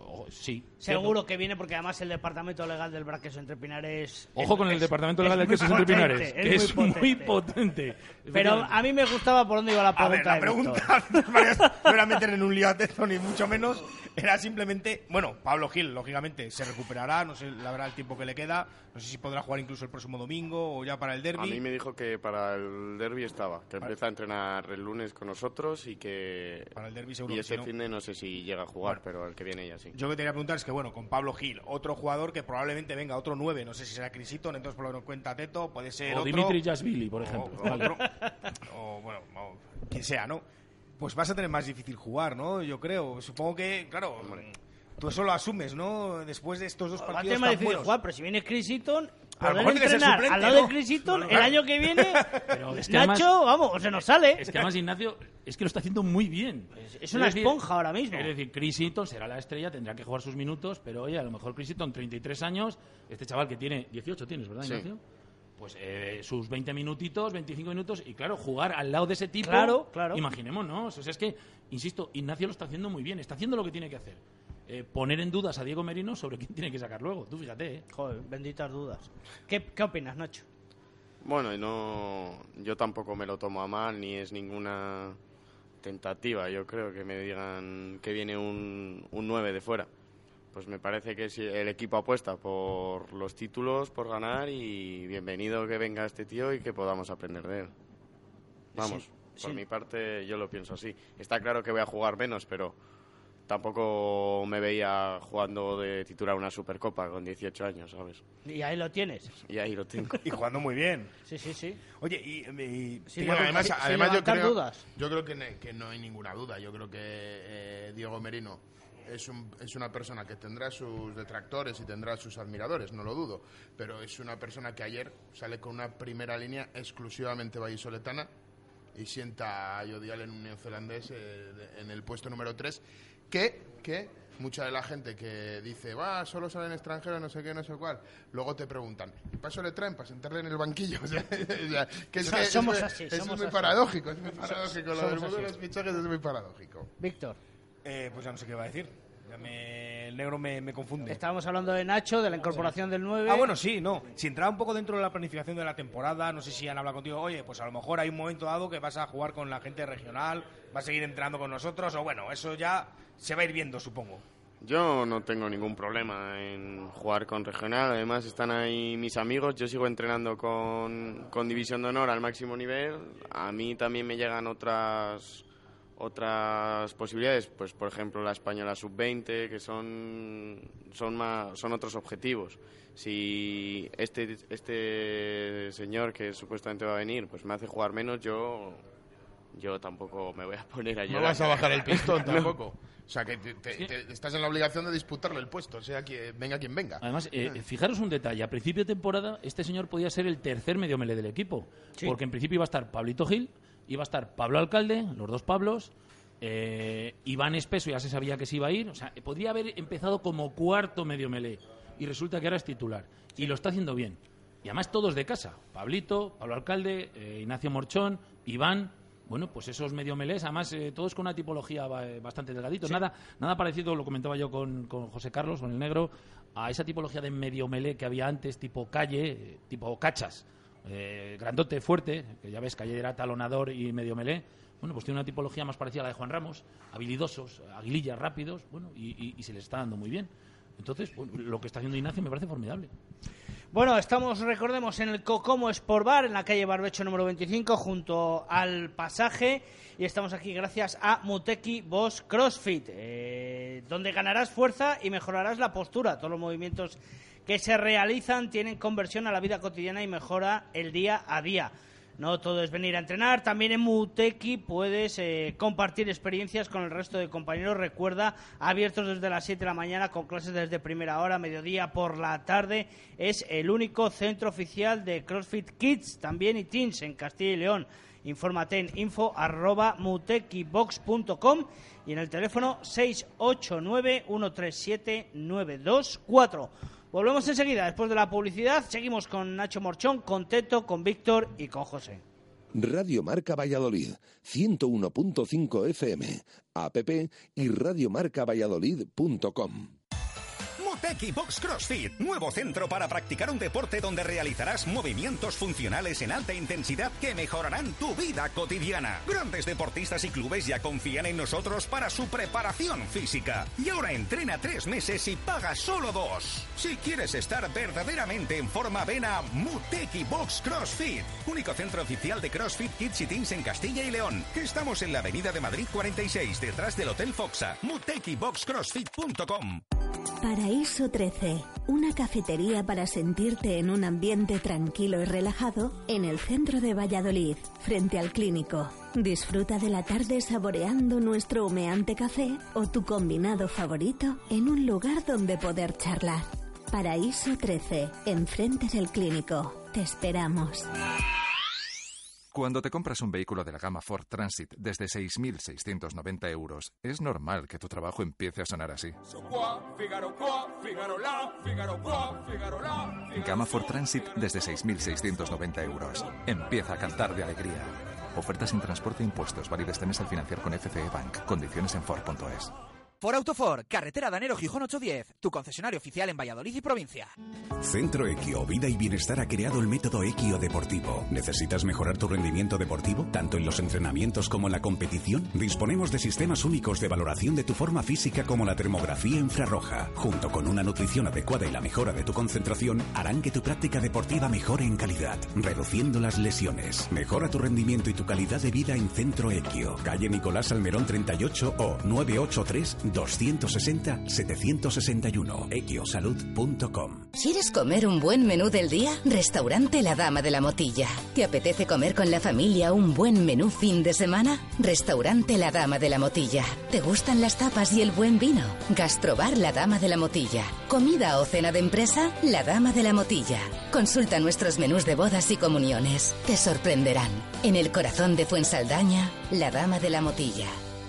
Sí. Seguro que viene porque además el departamento legal del Braqueso Entre Pinares... Ojo con el departamento legal del muy Quesos Entre potente, Pinares, que es muy potente. Pero a mí me gustaba por dónde iba la A ver, pregunta. la de Víctor. pregunta no era meter en un lío a Tezo, ni mucho menos. Era simplemente, bueno, Pablo Gil, lógicamente, se recuperará, no sé la verdad el tiempo que le queda, no sé si podrá jugar incluso el próximo domingo o ya para el A derbi. mí me dijo que para el derby estaba, que empieza a entrenar el lunes con nosotros y que... Para el derbi seguro Y que ese sí, ¿no? fin de no sé si llega a jugar, Bueno. pero el que viene ya sí. Yo que te quería preguntar es que, bueno, con Pablo Gil, otro jugador que probablemente venga, otro 9, no sé si será Chris Eaton, entonces por lo que nos cuenta Teto, puede ser O otro... Dimitri Jasvili, por ejemplo. O Vale. otro, o bueno, quien sea, ¿no? Pues vas a tener más difícil jugar, ¿no? Yo creo. Supongo que, claro, tú eso lo asumes, ¿no? Después de estos dos Va a partidos tener más tan difícil buenos. jugar, pero si viene Chris Eaton, A lo poder mejor tiene que ser entrenar suplente, al lado ¿no? de Chris Eaton No, el año que viene, Pero es que Nacho, además- vamos, se nos sale. Es que además Ignacio es que lo está haciendo muy bien. Es una esponja ahora mismo. Es decir, Chris Eaton será la estrella, tendrá que jugar sus minutos, pero oye, a lo mejor Chris Eaton, 33 años, este chaval que tiene 18, tienes, ¿verdad, Sí. Ignacio? Pues sus 20 minutitos, 25 minutos, y claro, jugar al lado de ese tipo, Claro, claro. imaginémonos. O sea, es que, insisto, Ignacio lo está haciendo muy bien, está haciendo lo que tiene que hacer. Poner en dudas a Diego Merino sobre quién tiene que sacar luego. Tú fíjate, ¿eh? Joder, benditas dudas. ¿Qué opinas, Nacho? Bueno, yo tampoco me lo tomo a mal, ni es ninguna tentativa. Yo creo que me digan que viene un 9 de fuera. Pues me parece que si el equipo apuesta por los títulos, por ganar, y bienvenido que venga este tío y que podamos aprender de él. Vamos, Sí, por sí. mi parte yo lo pienso así. Está claro que voy a jugar menos, pero tampoco me veía jugando de titular una Supercopa con 18 años, ¿sabes? Y ahí lo tienes. Y ahí lo tengo. Y jugando muy bien. Sí, sí, sí. Oye, y Sí, Bueno, Sin además levantar dudas. yo creo que no hay ninguna duda. Yo creo que Diego Merino es una persona que tendrá sus detractores y tendrá sus admiradores, no lo dudo, pero es una persona que ayer sale con una primera línea exclusivamente vallisoletana y sienta a Jodial en un neozelandés en el puesto número 3, que mucha de la gente que dice, solo salen extranjeros, no sé qué, no sé cuál, luego te preguntan, ¿y para eso le traen? ¿Para sentarle en el banquillo? O sea, que es que Somos es, así, es somos muy así. paradójico, es muy paradójico. Lo somos del mundo de así. los fichajes es muy paradójico. Víctor, pues ya no sé qué va a decir. El negro me confunde. estábamos hablando de Nacho, de la incorporación del 9. Ah, bueno, sí, no. Si entraba un poco dentro de la planificación de la temporada, no sé si han hablado contigo, oye, pues a lo mejor hay un momento dado que vas a jugar con la gente regional, vas a seguir entrenando con nosotros, o bueno, eso ya se va a ir viendo, supongo. Yo no tengo ningún problema en jugar con regional, además están ahí mis amigos, yo sigo entrenando con División de Honor al máximo nivel, a mí también me llegan otras otras posibilidades, pues por ejemplo la española sub-20, que son otros objetivos. Si este señor que supuestamente va a venir pues me hace jugar menos, yo tampoco me voy a poner a llorar. No vas a bajar el pistón tampoco. O sea, que estás en la obligación de disputarle el puesto, sea que venga quien venga. Además, fijaros un detalle. A principio de temporada, este señor podía ser el tercer medio melé del equipo. Sí. Porque en principio iba a estar Pablito Gil, iba a estar Pablo Alcalde, los dos Pablos, Iván Espeso, ya se sabía que se iba a ir. O sea, podría haber empezado como cuarto medio melé. Y resulta que ahora es titular. Y lo está haciendo bien. Y además todos de casa. Pablito, Pablo Alcalde, Ignacio Morchón, Iván... Bueno, pues esos medio melés, además todos con una tipología bastante delgadito. Sí. Nada parecido, lo comentaba yo con José Carlos, con el negro, a esa tipología de medio melé que había antes, tipo Calle, tipo Cachas, grandote, fuerte, que ya ves, Calle era talonador y medio melé. Bueno, pues tiene una tipología más parecida a la de Juan Ramos, habilidosos, aguilillas, rápidos, bueno, y se les está dando muy bien. Entonces, bueno, lo que está haciendo Ignacio me parece formidable. Bueno, estamos, recordemos, en el Cocomo Sport Bar, en la calle Barbecho número 25, junto al Pasaje, y estamos aquí gracias a Muteki Boss CrossFit, donde ganarás fuerza y mejorarás la postura. Todos los movimientos que se realizan tienen conversión a la vida cotidiana y mejora el día a día. No todo es venir a entrenar, también en Muteki puedes compartir experiencias con el resto de compañeros. Recuerda, abiertos desde las 7 de la mañana con clases desde primera hora, mediodía, por la tarde. Es el único centro oficial de CrossFit Kids, también y Teens en Castilla y León. Infórmate en info@mutekibox.com y en el teléfono 689-137-924. Volvemos enseguida, después de la publicidad. Seguimos con Nacho Morchón, con Teto, con Víctor y con José. Radio Marca Valladolid, 101.5 FM, app y radiomarcavalladolid.com. Muteki Box CrossFit, nuevo centro para practicar un deporte donde realizarás movimientos funcionales en alta intensidad que mejorarán tu vida cotidiana. Grandes deportistas y clubes ya confían en nosotros para su preparación física. Y ahora entrena 3 meses y paga solo 2. Si quieres estar verdaderamente en forma, ven a Muteki Box CrossFit, único centro oficial de CrossFit Kids y Teens en Castilla y León. Estamos en la Avenida de Madrid 46, detrás del Hotel Foxa. MutekiBoxCrossFit.com. Paraíso 13, una cafetería para sentirte en un ambiente tranquilo y relajado en el centro de Valladolid, frente al Clínico. Disfruta de la tarde saboreando nuestro humeante café o tu combinado favorito en un lugar donde poder charlar. Paraíso 13, enfrente del Clínico. Te esperamos. Cuando te compras un vehículo de la gama Ford Transit desde 6.690 euros, es normal que tu trabajo empiece a sonar así. Gama Ford Transit desde 6.690 euros. Empieza a cantar de alegría. Ofertas sin transporte e impuestos, válidas este mes al financiar con FCE Bank. Condiciones en Ford.es. Ford Autoford, carretera Danero Gijón 810, tu concesionario oficial en Valladolid y provincia. Centro Equio Vida y Bienestar ha creado el método Equio Deportivo. ¿Necesitas mejorar tu rendimiento deportivo, tanto en los entrenamientos como en la competición? Disponemos de sistemas únicos de valoración de tu forma física como la termografía infrarroja. Junto con una nutrición adecuada y la mejora de tu concentración, harán que tu práctica deportiva mejore en calidad, reduciendo las lesiones. Mejora tu rendimiento y tu calidad de vida en Centro Equio. Calle Nicolás Almerón 38 o 983-260-761. equiosalud.com. ¿Quieres comer un buen menú del día? Restaurante La Dama de la Motilla. ¿Te apetece comer con la familia un buen menú fin de semana? Restaurante La Dama de la Motilla. ¿Te gustan las tapas y el buen vino? Gastrobar La Dama de la Motilla. ¿Comida o cena de empresa? La Dama de la Motilla. Consulta nuestros menús de bodas y comuniones. Te sorprenderán. En el corazón de Fuensaldaña, La Dama de la Motilla.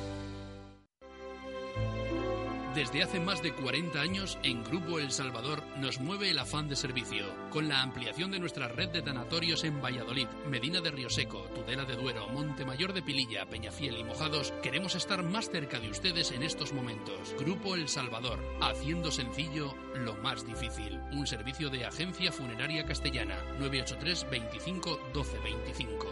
Desde hace más de 40 años, en Grupo El Salvador nos mueve el afán de servicio. Con la ampliación de nuestra red de tanatorios en Valladolid, Medina de Rioseco, Tudela de Duero, Montemayor de Pililla, Peñafiel y Mojados, queremos estar más cerca de ustedes en estos momentos. Grupo El Salvador, haciendo sencillo lo más difícil. Un servicio de Agencia Funeraria Castellana, 983 25 12 25.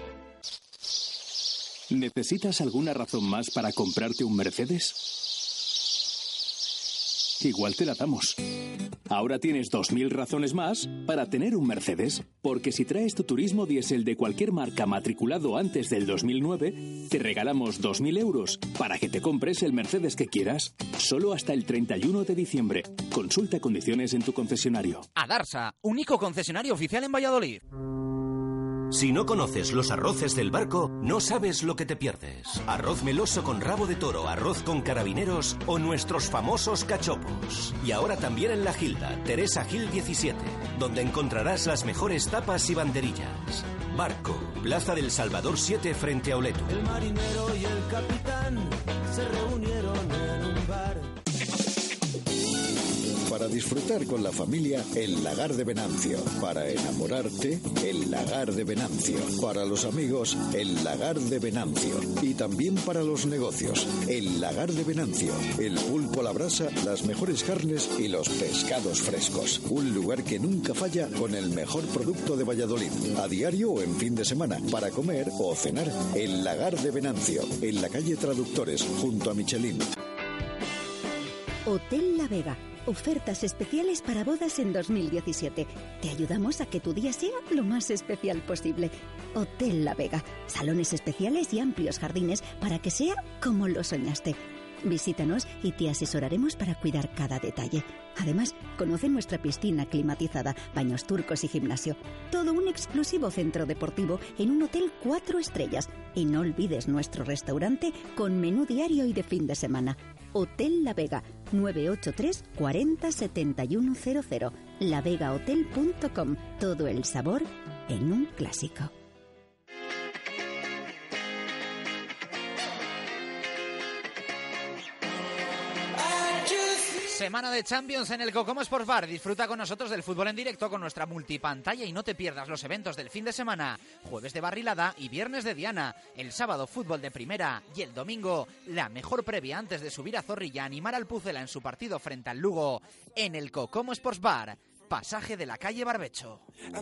¿Necesitas alguna razón más para comprarte un Mercedes? igual te la damos. Ahora tienes 2.000 razones más para tener un Mercedes, porque si traes tu turismo diésel de cualquier marca matriculado antes del 2009, te regalamos 2.000 euros para que te compres el Mercedes que quieras, solo hasta el 31 de diciembre. Consulta condiciones en tu concesionario. Adarsa, único concesionario oficial en Valladolid. Si no conoces los arroces del Barco, no sabes lo que te pierdes. Arroz meloso con rabo de toro, arroz con carabineros o nuestros famosos cachopos. Y ahora también en La Gilda, Teresa Gil 17, donde encontrarás las mejores tapas y banderillas. Barco, Plaza del Salvador 7 frente a Oleto. El marinero y el capitán se reunieron en un bar. Para disfrutar con la familia, el Lagar de Venancio. Para enamorarte, el Lagar de Venancio. Para los amigos, el Lagar de Venancio. Y también para los negocios, el Lagar de Venancio. El pulpo a la brasa, las mejores carnes y los pescados frescos. Un lugar que nunca falla con el mejor producto de Valladolid. A diario o en fin de semana, para comer o cenar, el Lagar de Venancio. En la calle Traductores, junto a Michelin. Hotel La Vega. Ofertas especiales para bodas en 2017. Te ayudamos a que tu día sea lo más especial posible. Hotel La Vega. Salones especiales y amplios jardines para que sea como lo soñaste. Visítanos y te asesoraremos para cuidar cada detalle. Además, conoce nuestra piscina climatizada, baños turcos y gimnasio. Todo un exclusivo centro deportivo en un hotel 4 estrellas. Y no olvides nuestro restaurante con menú diario y de fin de semana. Hotel La Vega, 983 40 71 00. lavegahotel.com. Todo el sabor en un clásico. Semana de Champions en el Cocomo Sports Bar. Disfruta con nosotros del fútbol en directo con nuestra multipantalla y no te pierdas los eventos del fin de semana. Jueves de Barrilada y viernes de Diana. El sábado fútbol de primera y el domingo la mejor previa antes de subir a Zorrilla a animar al Pucela en su partido frente al Lugo en el Cocomo Sports Bar. Pasaje de la calle Barbecho.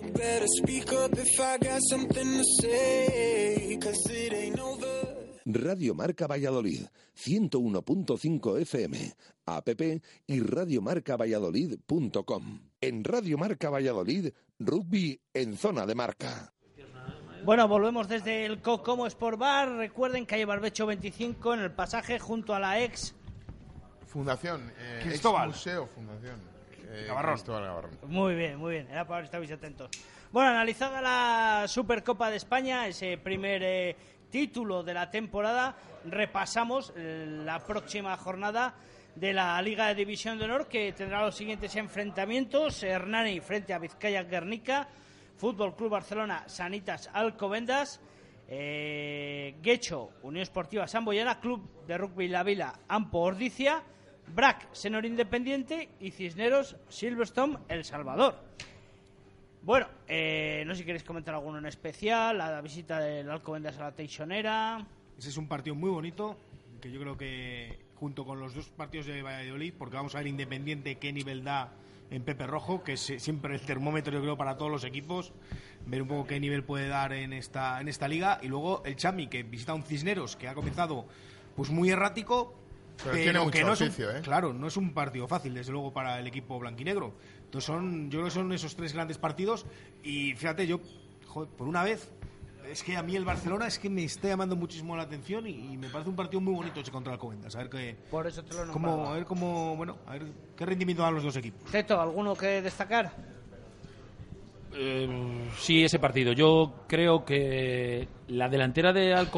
Radio Marca Valladolid, 101.5 FM, app y radiomarcavalladolid.com. En Radio Marca Valladolid, rugby en zona de marca. Bueno, volvemos desde el Cocomo Sport Bar. Recuerden, calle Barbecho 25, en el pasaje junto a la ex Fundación, Cristóbal. Ex Museo Fundación. Gavarrón. Cristóbal Gavarrón. Muy bien, muy bien. Era para ver si estabais atentos. Bueno, analizada la Supercopa de España, ese primer título de la temporada, repasamos la próxima jornada de la Liga de División de Honor, que tendrá los siguientes enfrentamientos: Hernani frente a Vizcaya Guernica, Fútbol Club Barcelona Sanitas Alcobendas, Guecho Unión Esportiva Samboyana, Club de Rugby La Vila Ampo Ordicia, BRAC Senor Independiente y Cisneros Silverstone El Salvador. Bueno, no sé si queréis comentar alguno en especial, la visita del Alcobendas a la Teixonera. Ese es un partido muy bonito, que yo creo que junto con los dos partidos de Valladolid, porque vamos a ver Independiente qué nivel da en Pepe Rojo, que es siempre el termómetro, yo creo, para todos los equipos, ver un poco qué nivel puede dar en esta liga. Y luego el Chami, que visita un Cisneros que ha comenzado pues muy errático, pero tiene mucho que no oficio, claro, no es un partido fácil, desde luego, para el equipo blanquinegro. Entonces yo creo que son esos tres grandes partidos. Y fíjate, por una vez, es que a mí el Barcelona es que me está llamando muchísimo la atención y me parece un partido muy bonito ese contra el Alcobendas. A ver por eso te lo a ver qué rendimiento dan los dos equipos. Teto, ¿alguno que destacar? Sí, ese partido. Yo creo que la delantera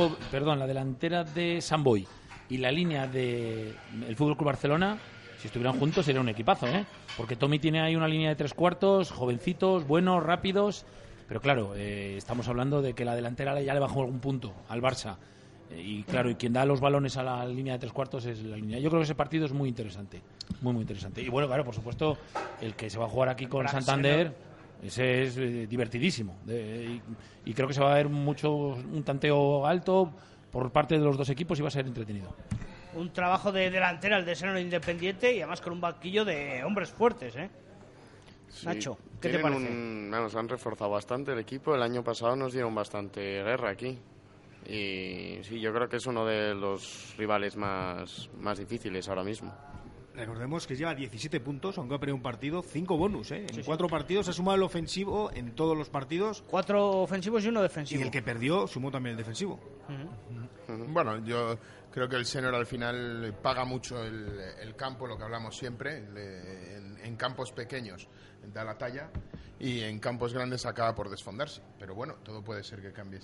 de San Boi y la línea del Fútbol Club Barcelona, si estuvieran juntos, sería un equipazo, porque Tommy tiene ahí una línea de 3/4, jovencitos, buenos, rápidos, pero claro, estamos hablando de que la delantera ya le bajó algún punto al Barça, y claro, y quien da los balones a la línea de 3/4 es la línea. Yo creo que ese partido es muy interesante, muy interesante. Y bueno, claro, por supuesto, el que se va a jugar aquí con Santander, ese es divertidísimo, y creo que se va a ver un tanteo alto por parte de los dos equipos y va a ser entretenido. Un trabajo de delantera el de Senor Independiente, y además con un banquillo de hombres fuertes, Sí, Nacho, ¿qué te parece? Nos han reforzado bastante el equipo. El año pasado nos dieron bastante guerra aquí. Y sí, yo creo que es uno de los rivales más difíciles ahora mismo. Recordemos que lleva 17 puntos, aunque ha perdido un partido, 5 bonus, ¿eh? En 4 partidos ha sumado el ofensivo en todos los partidos. 4 ofensivos y 1 defensivo. Y el que perdió sumó también el defensivo. Bueno, yo creo que el senior al final paga mucho el campo, lo que hablamos siempre, en campos pequeños da la talla y en campos grandes acaba por desfondarse. Pero bueno, todo puede ser que cambie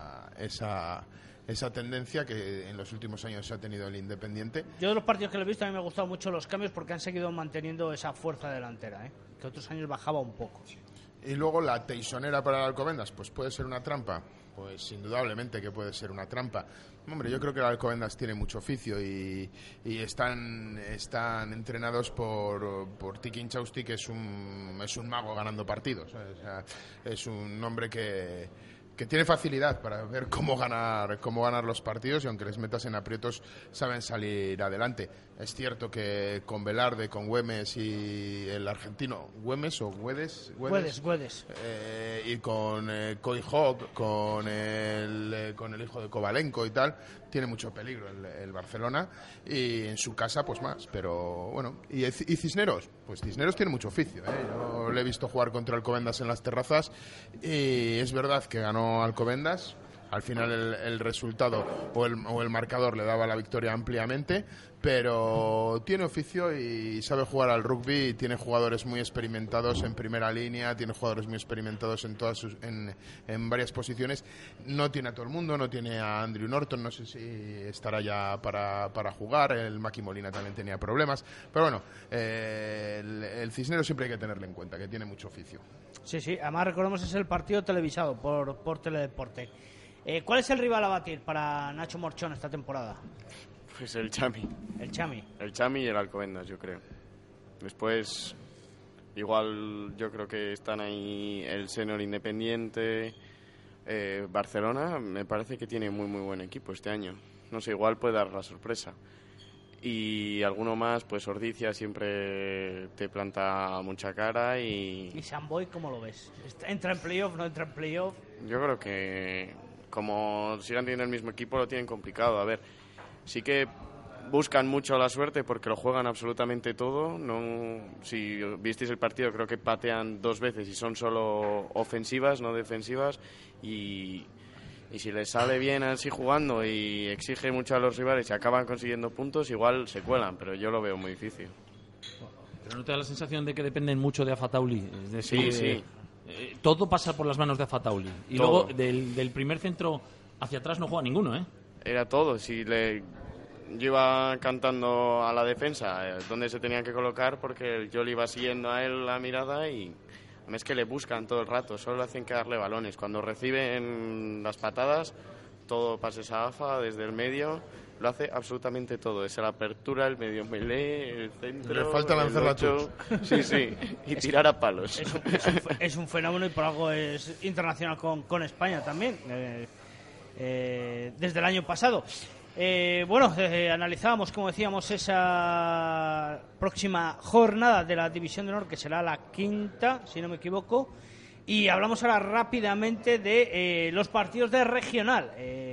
esa tendencia que en los últimos años se ha tenido el Independiente. Yo de los partidos que lo he visto a mí me han gustado mucho los cambios porque han seguido manteniendo esa fuerza delantera, que otros años bajaba un poco. Y luego la teisonera para el Alcobendas, pues puede ser una trampa. Pues indudablemente que puede ser una trampa. Hombre, yo creo que el Alcobendas tiene mucho oficio y están entrenados por Tiki Inchausti, que es un mago ganando partidos. O sea, es un hombre que tiene facilidad para ver cómo ganar los partidos, y aunque les metas en aprietos saben salir adelante. Es cierto que con Velarde, con Güemes y el argentino Güemes o Güedes y con Koijok, con el hijo de Kovalenko y tal, tiene mucho peligro el Barcelona, y en su casa pues más. Pero bueno, y Cisneros, pues Cisneros tiene mucho oficio, Yo le he visto jugar contra Alcobendas en las terrazas y es verdad que ganó Alcobendas. Al final el resultado o el marcador le daba la victoria ampliamente, pero tiene oficio y sabe jugar al rugby, y tiene jugadores muy experimentados en primera línea, tiene jugadores muy experimentados en varias posiciones. No tiene a todo el mundo, no tiene a Andrew Norton, no sé si estará ya para jugar, el Maki Molina también tenía problemas, pero bueno, el Cisneros siempre hay que tenerle en cuenta, que tiene mucho oficio. Sí, además recordemos es el partido televisado por Teledeporte. ¿Cuál es el rival a batir para Nacho Morchón esta temporada? Pues el Chami. El Chami. El Chami y el Alcobendas, yo creo. Después, igual yo creo que están ahí el Senior Independiente, Barcelona. Me parece que tiene muy buen equipo este año. No sé, igual puede dar la sorpresa. Y alguno más, pues Ordizia siempre te planta mucha cara. ¿Y San Boy cómo lo ves? ¿Entra en playoff, no entra en playoff? Yo creo que como sigan teniendo el mismo equipo lo tienen complicado. A ver, sí que buscan mucho la suerte porque lo juegan absolutamente todo. No, si visteis el partido, creo que patean 2 veces y son solo ofensivas, no defensivas. Y si les sale bien así jugando y exige mucho a los rivales y acaban consiguiendo puntos, igual se cuelan, pero yo lo veo muy difícil. ¿Pero no te da la sensación de que dependen mucho de Afatauli? Es decir, sí. Todo pasa por las manos de Afatauli. Y todo. Luego del primer centro hacia atrás no juega ninguno, Era todo. Si yo iba cantando a la defensa dónde se tenían que colocar, porque yo le iba siguiendo a él la mirada y es que le buscan todo el rato, solo hacen que darle balones. Cuando reciben las patadas, todo pases a AFA desde el medio, lo hace absolutamente todo. Es la apertura, el medio melee, el centro. Le falta lanzar la touch. Sí, y tirar a palos. Es un fenómeno y por algo es internacional con España también, desde el año pasado. Analizábamos, como decíamos, esa próxima jornada de la División de Honor, que será la 5ª, si no me equivoco, y hablamos ahora rápidamente de los partidos de regional.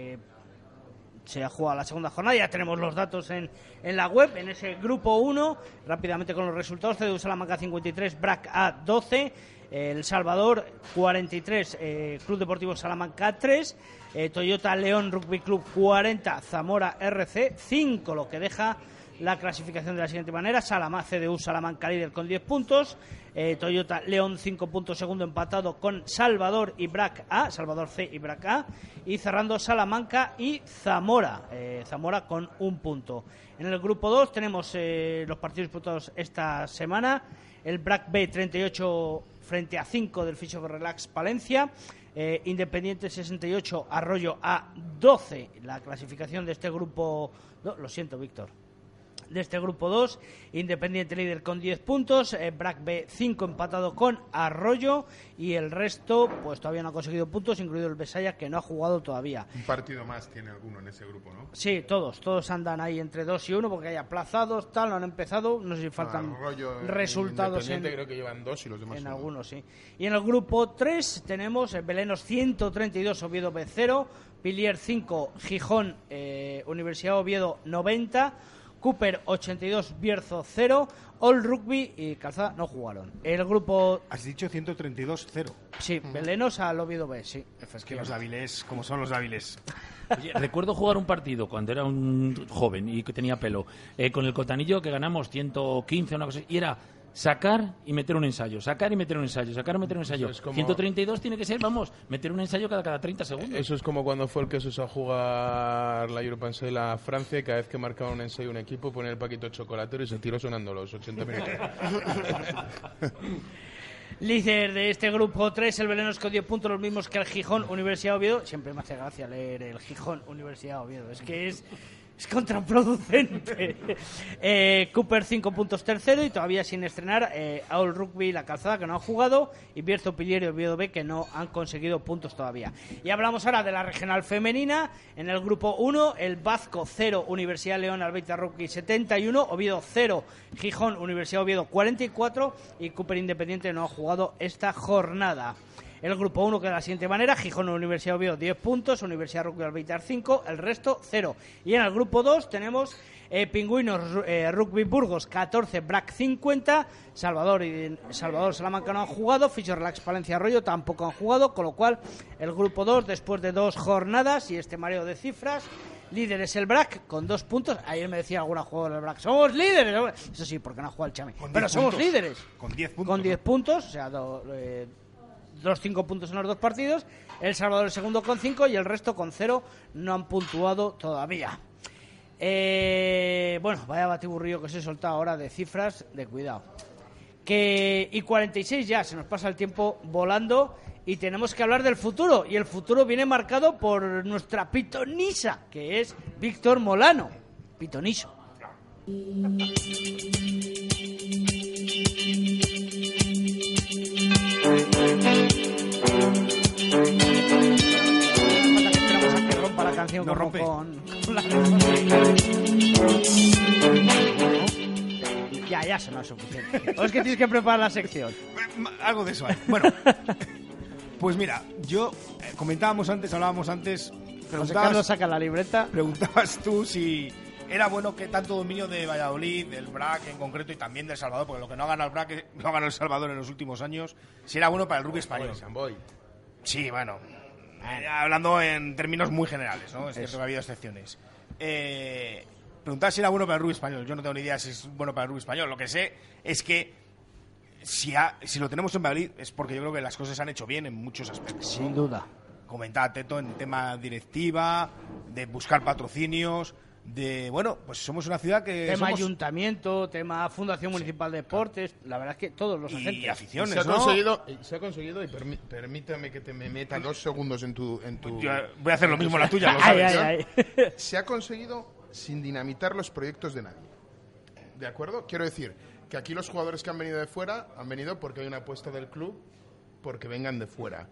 Se ha jugado la segunda jornada, ya tenemos los datos en la web, en ese grupo 1, rápidamente con los resultados: CDU Salamanca 53, BRAC A 12, El Salvador 43, Club Deportivo Salamanca 3, Toyota León Rugby Club 40, Zamora RC 5, lo que deja la clasificación de la siguiente manera: CDU Salamanca líder con 10 puntos, Toyota León 5 puntos segundo, empatado con Salvador y BRAC A, Salvador C y BRAC A, y cerrando Salamanca y Zamora, Zamora con 1 punto. En el grupo 2 tenemos los partidos disputados esta semana: el BRAC B 38 frente a 5 del Fisio Relax Palencia, Independiente 68, Arroyo A 12, la clasificación de este grupo. No, lo siento, Víctor. De este grupo 2, Independiente líder con 10 puntos, BRAC B 5 empatado con Arroyo, y el resto pues todavía no ha conseguido puntos, incluido el Besaya, que no ha jugado todavía. Un partido más tiene alguno en ese grupo, ¿no? Sí, todos andan ahí entre 2 y 1 porque hay aplazados, tal, no han empezado, no sé si faltan resultados creo que llevan 2 y los demás en 1. Algunos, sí. Y en el grupo 3 tenemos Belenos 132, Oviedo B 0, Pilier 5, Gijón, Universidad Oviedo 90, Cooper 82, Bierzo 0, All Rugby y Calzada no jugaron. El grupo... Has dicho 132-0. Sí, Belenos al Oviedo B, sí. Es que los dáviles, como son los dáviles. Oye, recuerdo jugar un partido cuando era un joven y que tenía pelo, con el Cotanillo, que ganamos 115, una cosa así, y era sacar y meter un ensayo, sacar y meter un ensayo, sacar y meter un ensayo. Es como... 132 tiene que ser, vamos, meter un ensayo cada 30 segundos. Eso es como cuando fue el que se usó a jugar la European Sale a Francia, y cada vez que marcaba un ensayo un equipo ponía el paquito chocolatero y se tiró sonando los 80 minutos. Líder de este grupo 3, el Belenos con 10 puntos, los mismos que el Gijón Universidad Oviedo. Siempre me hace gracia leer el Gijón Universidad Oviedo, es que es contraproducente. Cooper 5 puntos tercero y todavía sin estrenar All Rugby La Calzada, que no han jugado, y Bierzo, Pillero y Oviedo B, que no han conseguido puntos todavía. Y hablamos ahora de la regional femenina. En el grupo 1, el Bazco 0, Universidad León Albeita Rugby 71, Oviedo 0, Gijón Universidad Oviedo 44 y Cooper Independiente no ha jugado esta jornada. El grupo 1 queda de la siguiente manera: Gijón Universidad Oviedo 10 puntos, Universidad Rugby Albeitar 5, el resto 0. Y en el grupo 2 tenemos Pingüinos Rugby Burgos 14, Brac 50, Salvador Salamanca no han jugado, Fisher Relax Palencia Arroyo tampoco han jugado, con lo cual el grupo 2, después de 2 jornadas y este mareo de cifras, líder es el Brac con 2 puntos. Ayer me decía alguna jugadora del Brac: somos líderes. Eso sí, porque no ha jugado el Chami, pero somos líderes con 10 puntos. Con 10 puntos, o sea, los 5 puntos en los 2 partidos. El Salvador el segundo con 5 y el resto con 0. No han puntuado todavía. Bueno, vaya batiburrillo que os he soltado ahora de cifras, de cuidado. Y 46 ya, se nos pasa el tiempo volando y tenemos que hablar del futuro. Y el futuro viene marcado por nuestra pitonisa, que es Víctor Molano. Pitoniso. Para la canción no rompe. Con la... Ya eso no es suficiente. O es que tienes que preparar la sección. Algo de eso hay. Bueno, pues mira, yo hablábamos antes, José Carlos saca la libreta. Preguntabas tú si era bueno que tanto dominio de Valladolid, del BRAC en concreto y también del Salvador, porque lo que no ha ganado el BRAC, no ha ganado el Salvador en los últimos años, si era bueno para el rugby español. Sí, bueno, hablando en términos muy generales, ¿no? Es cierto que ha habido excepciones. Preguntar si era bueno para el rugby español. Yo no tengo ni idea si es bueno para el rugby español. Lo que sé es que si lo tenemos en Valladolid es porque yo creo que las cosas se han hecho bien en muchos aspectos. Sin duda. Comentaba Teto en tema directiva, de buscar patrocinios, de, bueno, pues somos una ciudad que tema ayuntamiento, tema Fundación Municipal de Deportes, la verdad es que todos los agentes. Y aficiones, se ha conseguido, y permítame que te me meta 2 segundos en tu... Yo voy a hacer lo mismo en la tuya, lo sabes. Se ha conseguido sin dinamitar los proyectos de nadie. ¿De acuerdo? Quiero decir que aquí los jugadores que han venido de fuera han venido porque hay una apuesta del club porque vengan de fuera.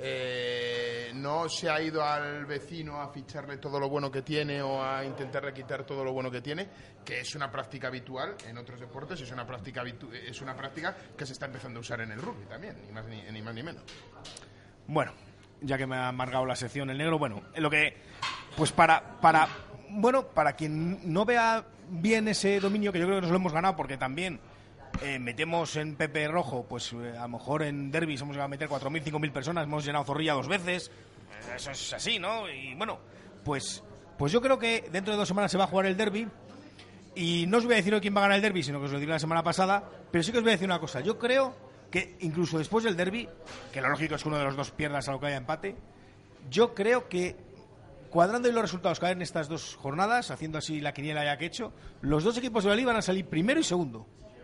No se ha ido al vecino a ficharle todo lo bueno que tiene o a intentarle quitar todo lo bueno que tiene, que es una práctica habitual en otros deportes, es una práctica que se está empezando a usar en el rugby también, ni más ni menos. Bueno, ya que me ha amargado la sección el negro, bueno, lo que pues para quien no vea bien ese dominio, que yo creo que nos lo hemos ganado porque también metemos en Pepe Rojo, pues a lo mejor en derbis hemos llegado a meter 4.000, 5.000 personas, hemos llenado Zorrilla 2 veces, eso es así, ¿no? Y bueno, pues yo creo que dentro de 2 semanas se va a jugar el derbi, y no os voy a decir hoy quién va a ganar el derbi, sino que os lo diré la semana pasada, pero sí que os voy a decir una cosa: yo creo que incluso después del derbi, que lo lógico es que uno de los dos pierdas a lo que haya empate, yo creo que cuadrando y los resultados que hay en estas 2 jornadas, haciendo así la quiniela ya que he hecho, los 2 equipos de la Liga van a salir primero y segundo.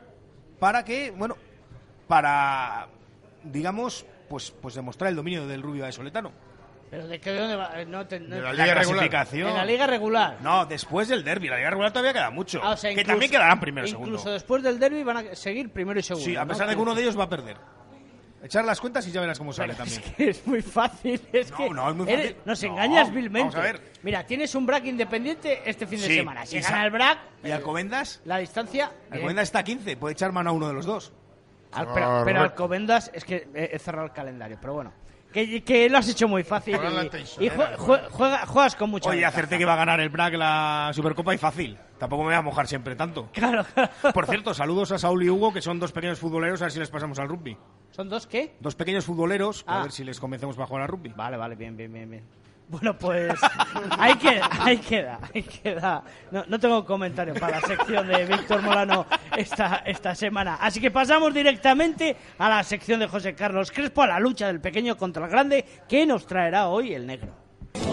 Para digamos, pues demostrar el dominio del rugby vallesoletano. ¿Pero de dónde va? De la Liga Clasificación. ¿En la Liga regular? No, después del derbi. La Liga regular todavía queda mucho. O sea, que también quedarán primero y segundo. Incluso después del derbi van a seguir primero y segundo. Sí, a pesar de que uno de ellos va a perder. Echar las cuentas y ya verás cómo sale también. Es que es muy fácil. No, es muy fácil. Nos engañas vilmente. Vamos a ver. Mira, tienes un BRAC Independiente este fin de semana. Si gana el BRAC... ¿Y Alcobendas? La distancia... Alcobendas está a 15. Puede echar mano a uno de los dos. Pero Alcobendas... Es que he cerrado el calendario, pero bueno. que lo has hecho muy fácil y juegas con mucha ventaja. Acerté que va a ganar el BRAC la Supercopa y fácil. Tampoco me voy a mojar siempre tanto. Claro. Por cierto, saludos a Saúl y Hugo, que son dos pequeños futboleros, a ver si les pasamos al rugby. ¿Son dos qué? Dos pequeños futboleros, a ver si les convencemos para jugar al rugby. Vale, bien. Bueno, pues ahí queda. No tengo comentario para la sección de Víctor Molano esta semana. Así que pasamos directamente a la sección de José Carlos Crespo, a la lucha del pequeño contra el grande, que nos traerá hoy el negro.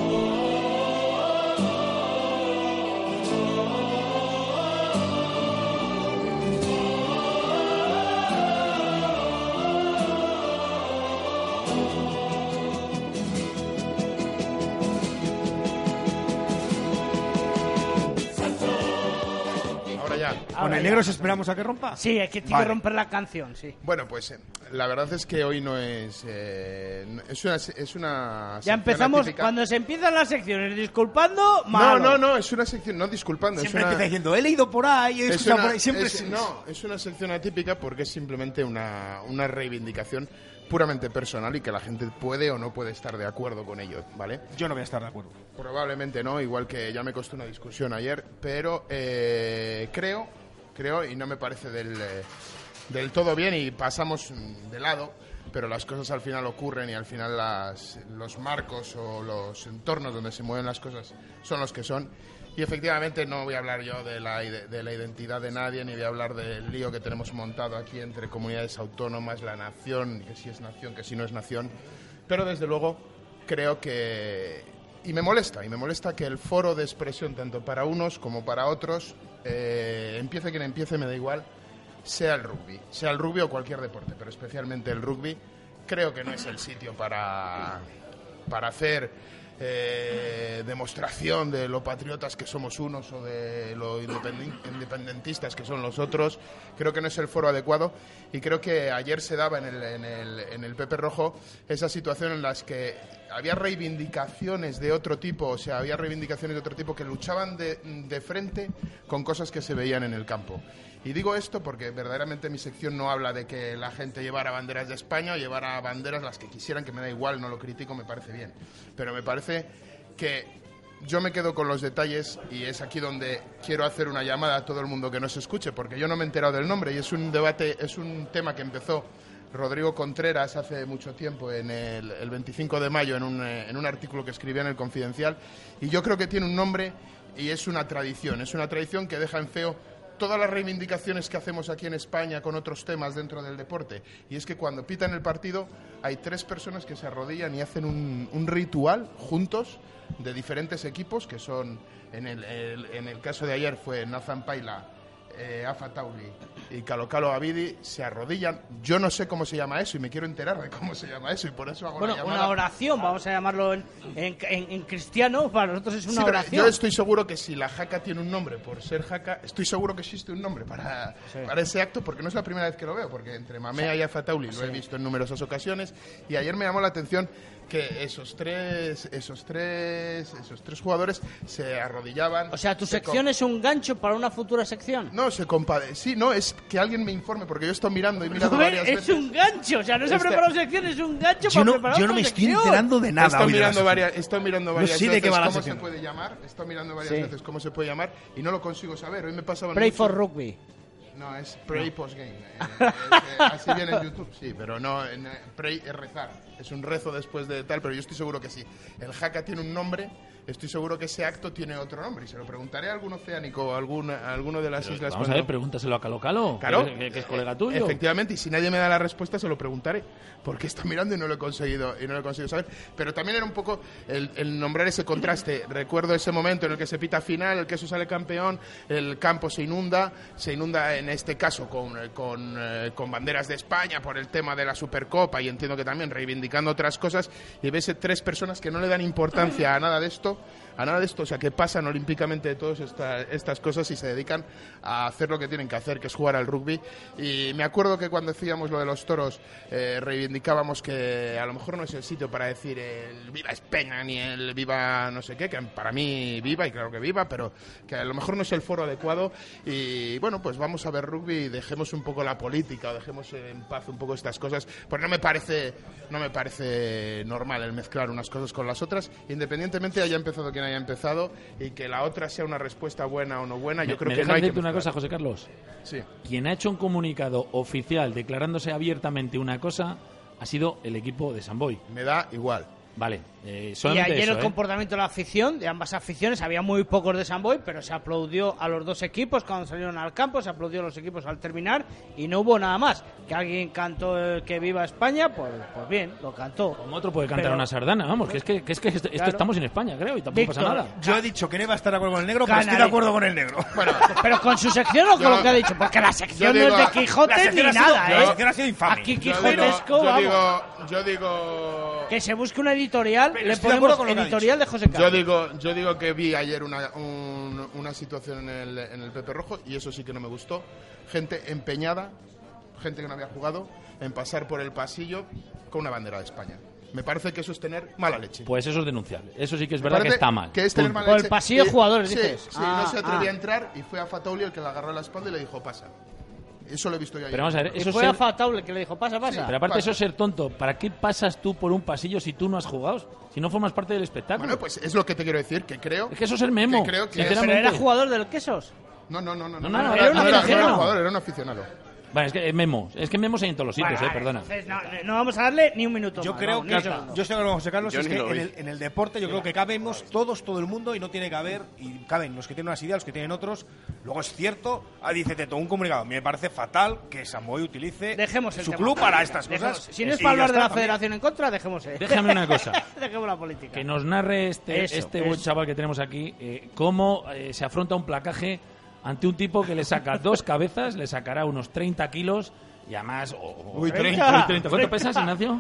¿Con el negro esperamos a que rompa? Sí, es que tiene que romper la canción, sí. Bueno, pues la verdad es que hoy no es... es una ya empezamos, atípica. Cuando se empiezan las secciones disculpando, malo. No, es una sección, no disculpando. Siempre empieza diciendo, he leído por ahí, he escuchado por ahí, siempre es una sección atípica porque es simplemente una reivindicación puramente personal y que la gente puede o no puede estar de acuerdo con ello, ¿vale? Yo no voy a estar de acuerdo. Probablemente no, igual que ya me costó una discusión ayer, pero creo, y no me parece del todo bien, y pasamos de lado, pero las cosas al final ocurren y al final los marcos o los entornos donde se mueven las cosas son los que son. Y efectivamente no voy a hablar yo de la identidad de nadie, ni voy a hablar del lío que tenemos montado aquí entre comunidades autónomas, la nación, que si es nación, que si no es nación. Pero desde luego creo que... Y me molesta que el foro de expresión, tanto para unos como para otros, empiece quien empiece, me da igual, sea el rugby o cualquier deporte, pero especialmente el rugby. Creo que no es el sitio para hacer demostración de lo patriotas que somos unos o de lo independentistas que son los otros. Creo que no es el foro adecuado y creo que ayer se daba en el Pepe Rojo esa situación en las que había reivindicaciones de otro tipo, que luchaban de frente con cosas que se veían en el campo. Y digo esto porque verdaderamente mi sección no habla de que la gente llevara banderas de España o llevara banderas las que quisieran, que me da igual, no lo critico, me parece bien. Pero me parece que yo me quedo con los detalles y es aquí donde quiero hacer una llamada a todo el mundo que nos escuche, porque yo no me he enterado del nombre y es un debate, es un tema que empezó Rodrigo Contreras hace mucho tiempo, en el 25 de mayo, en un artículo que escribía en El Confidencial, y yo creo que tiene un nombre y es una tradición que deja en feo todas las reivindicaciones que hacemos aquí en España con otros temas dentro del deporte, y es que cuando pitan el partido hay 3 personas que se arrodillan y hacen un ritual juntos de diferentes equipos, que son, en el caso de ayer fue Nathan Paila, Afa Tauli y Calocalo Abidi, se arrodillan. Yo no sé cómo se llama eso y me quiero enterar de cómo se llama eso, y por eso hago una oración, vamos a llamarlo en cristiano, para nosotros es una oración. Yo estoy seguro que si la jaca tiene un nombre por ser jaca, estoy seguro que existe un nombre para ese acto, porque no es la primera vez que lo veo, porque entre Mamea y Afa Tauli lo he visto en numerosas ocasiones, y ayer me llamó la atención que esos tres jugadores se arrodillaban. O sea, ¿tu sección es un gancho para una futura sección? No, es que alguien me informe, porque yo he estado mirando y mirado varias veces. Es un gancho, o sea, no se ha preparado sección, es un gancho para preparar Yo no me estoy enterando de nada. He estado mirando varias veces cómo se puede llamar, veces cómo se puede llamar, y no lo consigo saber. Hoy me pasaban Pray for Rugby. No, es Pray Postgame. Así viene en YouTube, sí, pero no, Pray es rezar. Es un rezo después de tal, pero yo estoy seguro que sí. El jaca tiene un nombre, estoy seguro que ese acto tiene otro nombre, y se lo preguntaré a algún oceánico o a alguno de las islas. Vamos a ver, pregúntaselo a Calocalo, claro, que es colega tuyo. Efectivamente, y si nadie me da la respuesta se lo preguntaré, porque está mirando y no lo he conseguido saber. Pero también era un poco el nombrar ese contraste. Recuerdo ese momento en el que se pita final, el queso sale campeón, el campo se inunda en este caso con banderas de España por el tema de la Supercopa, y entiendo que también reivindicando otras cosas, y ves 3 personas que no le dan importancia a nada de esto, o sea, que pasan olímpicamente de todas estas cosas y se dedican a hacer lo que tienen que hacer, que es jugar al rugby. Y me acuerdo que cuando decíamos lo de los toros, reivindicábamos que a lo mejor no es el sitio para decir el viva España ni el viva no sé qué, que para mí viva, y claro que viva, pero que a lo mejor no es el foro adecuado. Y bueno, pues vamos a ver rugby y dejemos un poco la política, o dejemos en paz un poco estas cosas, pues no me parece parece normal el mezclar unas cosas con las otras, independientemente haya empezado quien haya empezado y que la otra sea una respuesta buena o no buena. Yo creo que no hay que decirte una cosa, José Carlos. Sí. Quien ha hecho un comunicado oficial declarándose abiertamente una cosa ha sido el equipo de Sant Boi. Me da igual. Vale, y solamente ayer eso, el comportamiento de la afición, de ambas aficiones, había muy pocos de Sant Boi, pero se aplaudió a los dos equipos cuando salieron al campo, se aplaudió a los equipos al terminar y no hubo nada más. Que alguien cantó el que viva España, pues bien, lo cantó. Como otro puede cantar una sardana, vamos, que esto estamos en España, creo, y tampoco Víctor, pasa nada. Yo he dicho que no iba a estar de acuerdo con el negro, pero estoy de acuerdo con el negro. Bueno, pero con su sección o con lo que ha dicho, porque la sección no es de Quijote ni nada, La sección ha sido infame. Aquí Quijotesco, vamos. Yo digo que se busque una editorial, Pero le estoy de acuerdo con ponemos lo que ha editorial de José Carlos. Yo digo que vi ayer una situación en el Pepe Rojo y eso sí que no me gustó. Gente empeñada, gente que no había jugado, en pasar por el pasillo con una bandera de España. Me parece que eso es tener mala leche. Pues eso es denunciable. Eso sí que es verdad que está mal. Que es tener mala Por leche. el pasillo de jugadores, sí, dices. Sí, no se atrevía a entrar y fue a Fatauli el que le agarró la espalda y le dijo, pasa. Eso lo he visto yo ayer. Pero vamos a ver, Y eso fue a Fatable que le dijo, pasa. Pero aparte eso es ser tonto. ¿Para qué pasas tú por un pasillo si tú no has jugado? Si no formas parte del espectáculo. Bueno, pues es lo que te quiero decir, que creo... Es que eso es el memo. Que creo que Pero era jugador del Quesos. No, era un jugador, era un aficionado. Vale, es que Memos hay en todos los sitios, Vale, perdona. Entonces no vamos a darle ni un minuto Yo más, creo no, que yo estoy de acuerdo con José Carlos, Yo es ni lo vi. que en el deporte yo creo que cabemos todos, todo el mundo, y no tiene que haber, y caben los que tienen unas ideas, los que tienen otros. Luego es cierto, dice Teto, un comunicado, me parece fatal que Sant Boi utilice Dejemos el su tema. club para estas Dejemos. cosas. Si no es Y para ya hablar de la está, federación en contra, dejemos. Déjame una cosa. Dejemos la política. Que nos narre este buen eso. chaval que tenemos aquí cómo se afronta un placaje ante un tipo que le saca 2 cabezas, le sacará unos 30 kilos y además... Uy, 30. ¿Cuánto pesas, Ignacio?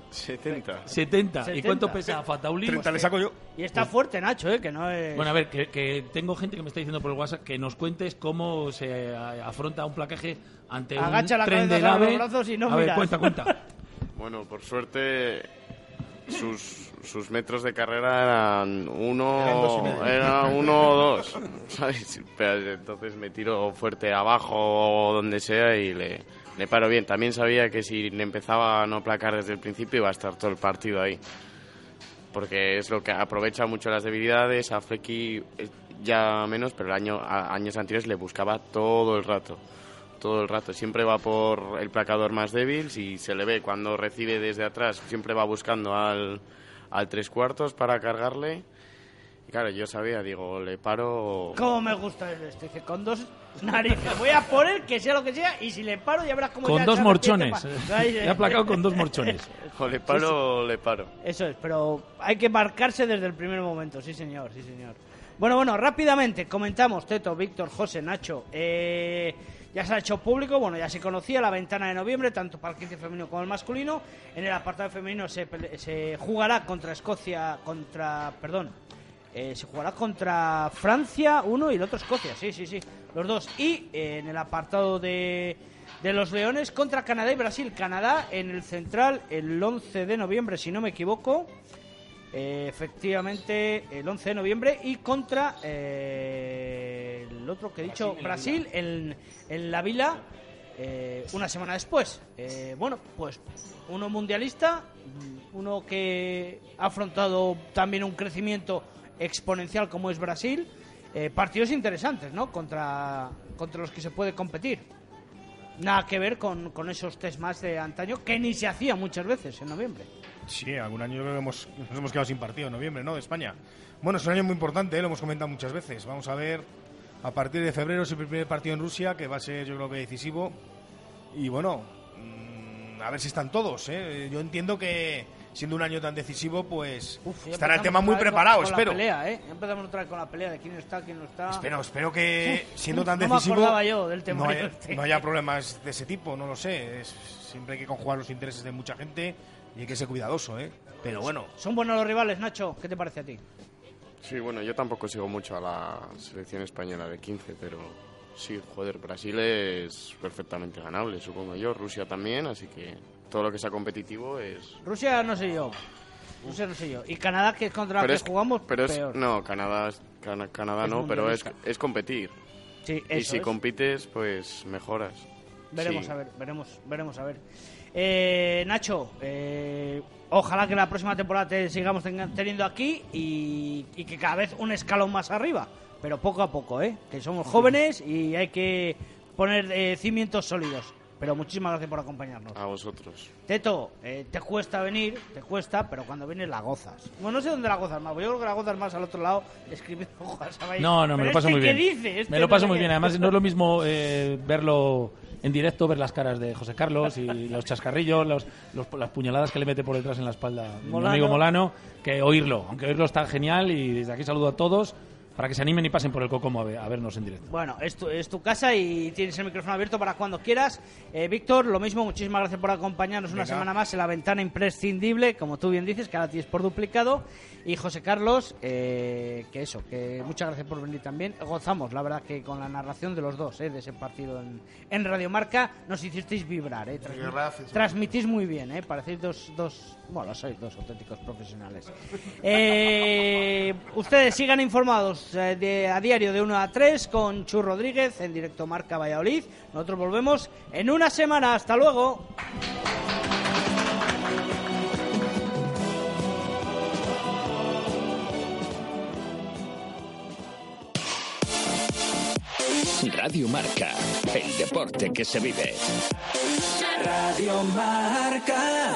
70. 70. ¿Y cuánto pesa Fatauli? 30 le saco yo. Y está fuerte, Nacho, que no es... Bueno, a ver, que tengo gente que me está diciendo por el WhatsApp que nos cuentes cómo se afronta un placaje ante Agacha un la tren cabeza del sobre los AVE. brazos y no a ver, miras. cuenta. Bueno, por suerte sus metros de carrera eran uno o dos, ¿sabes? Pero entonces me tiro fuerte abajo o donde sea y le paro bien. También sabía que si le empezaba a no placar desde el principio iba a estar todo el partido ahí, porque es lo que aprovecha mucho las debilidades. A Flecky ya menos, pero años anteriores le buscaba todo el rato. Siempre va por el placador más débil. Si se le ve cuando recibe desde atrás, siempre va buscando al 3/4 para cargarle. Y claro, yo sabía, digo, le paro... ¿Cómo me gusta esto? Dice, con 2 narices. Voy a por él, que sea lo que sea, y si le paro ya verás cómo... Con ya 2 se morchones. arrepiente. Le ha placado con 2 morchones. O le paro o le paro. Eso es, pero hay que marcarse desde el primer momento, sí señor. Bueno, rápidamente comentamos, Teto, Víctor, José, Nacho, ya se ha hecho público, ya se conocía la ventana de noviembre, tanto para el 15 femenino como el masculino. En el apartado femenino se jugará contra Escocia, se jugará contra Francia uno y el otro Escocia, sí, los dos. Y en el apartado de los Leones contra Canadá y Brasil. Canadá en el Central el 11 de noviembre, si no me equivoco. Efectivamente, el 11 de noviembre. Y contra el otro que he dicho, Brasil, en La Vila, una semana después. Pues uno mundialista, uno que ha afrontado también un crecimiento exponencial como es Brasil. Partidos interesantes, ¿no? Contra los que se puede competir. Nada que ver con esos test más de antaño que ni se hacía muchas veces en noviembre. Sí, algún año creo que nos hemos quedado sin partido en noviembre, ¿no? De España. Bueno, es un año muy importante, lo hemos comentado muchas veces. Vamos a ver, a partir de febrero es el primer partido en Rusia, que va a ser, yo creo que decisivo. Y bueno, a ver si están todos, ¿eh? Yo entiendo que siendo un año tan decisivo, pues estará el tema muy preparado, espero. Ya empezamos otra vez con la pelea de quién está, quién no está. Espero que siendo tan decisivo me acordaba yo del tema no haya problemas de ese tipo, no lo sé. Siempre hay que conjugar los intereses de mucha gente y hay que ser cuidadoso, ¿eh? Pero bueno. ¿Son buenos los rivales, Nacho? ¿Qué te parece a ti? Sí, bueno, yo tampoco sigo mucho a la selección española de 15, pero sí, Brasil es perfectamente ganable, supongo yo. Rusia también, así que todo lo que sea competitivo es... Rusia no sé yo. Y Canadá, que es contra la que jugamos, peor. No, Canadá no, pero es competir. Sí, y si compites, pues mejoras. Veremos a ver. Nacho, Ojalá que la próxima temporada te sigamos teniendo aquí y que cada vez un escalón más arriba, pero poco a poco, que somos jóvenes y hay que poner cimientos sólidos. Pero muchísimas gracias por acompañarnos. A vosotros. Teto, te cuesta venir, pero cuando vienes la gozas. Bueno, no sé dónde la gozas más, yo creo que la gozas más al otro lado escribiendo hojas. No, me lo paso muy bien. ¿Qué dice? Me lo paso muy bien. Además, no es lo mismo verlo en directo, ver las caras de José Carlos y los chascarrillos, las puñaladas que le mete por detrás en la espalda mi amigo Molano, que oírlo. Aunque oírlo está genial y desde aquí saludo a todos. Para que se animen y pasen por el Cocomo a vernos en directo. Bueno, es tu casa y tienes el micrófono abierto para cuando quieras. Víctor, lo mismo, muchísimas gracias por acompañarnos una semana más en la ventana imprescindible, como tú bien dices, que ahora tienes por duplicado. Y José Carlos, que muchas gracias por venir también. Gozamos, la verdad, que con la narración de los dos, de ese partido en Radio Marca, nos hicisteis vibrar. Transmitís muy bien, parecéis sois dos auténticos profesionales. Ustedes sigan informados a diario de 1 a 3 con Chu Rodríguez en directo Marca Valladolid. Nosotros volvemos en una semana. Hasta luego. Radio Marca, el deporte que se vive. Radio Marca.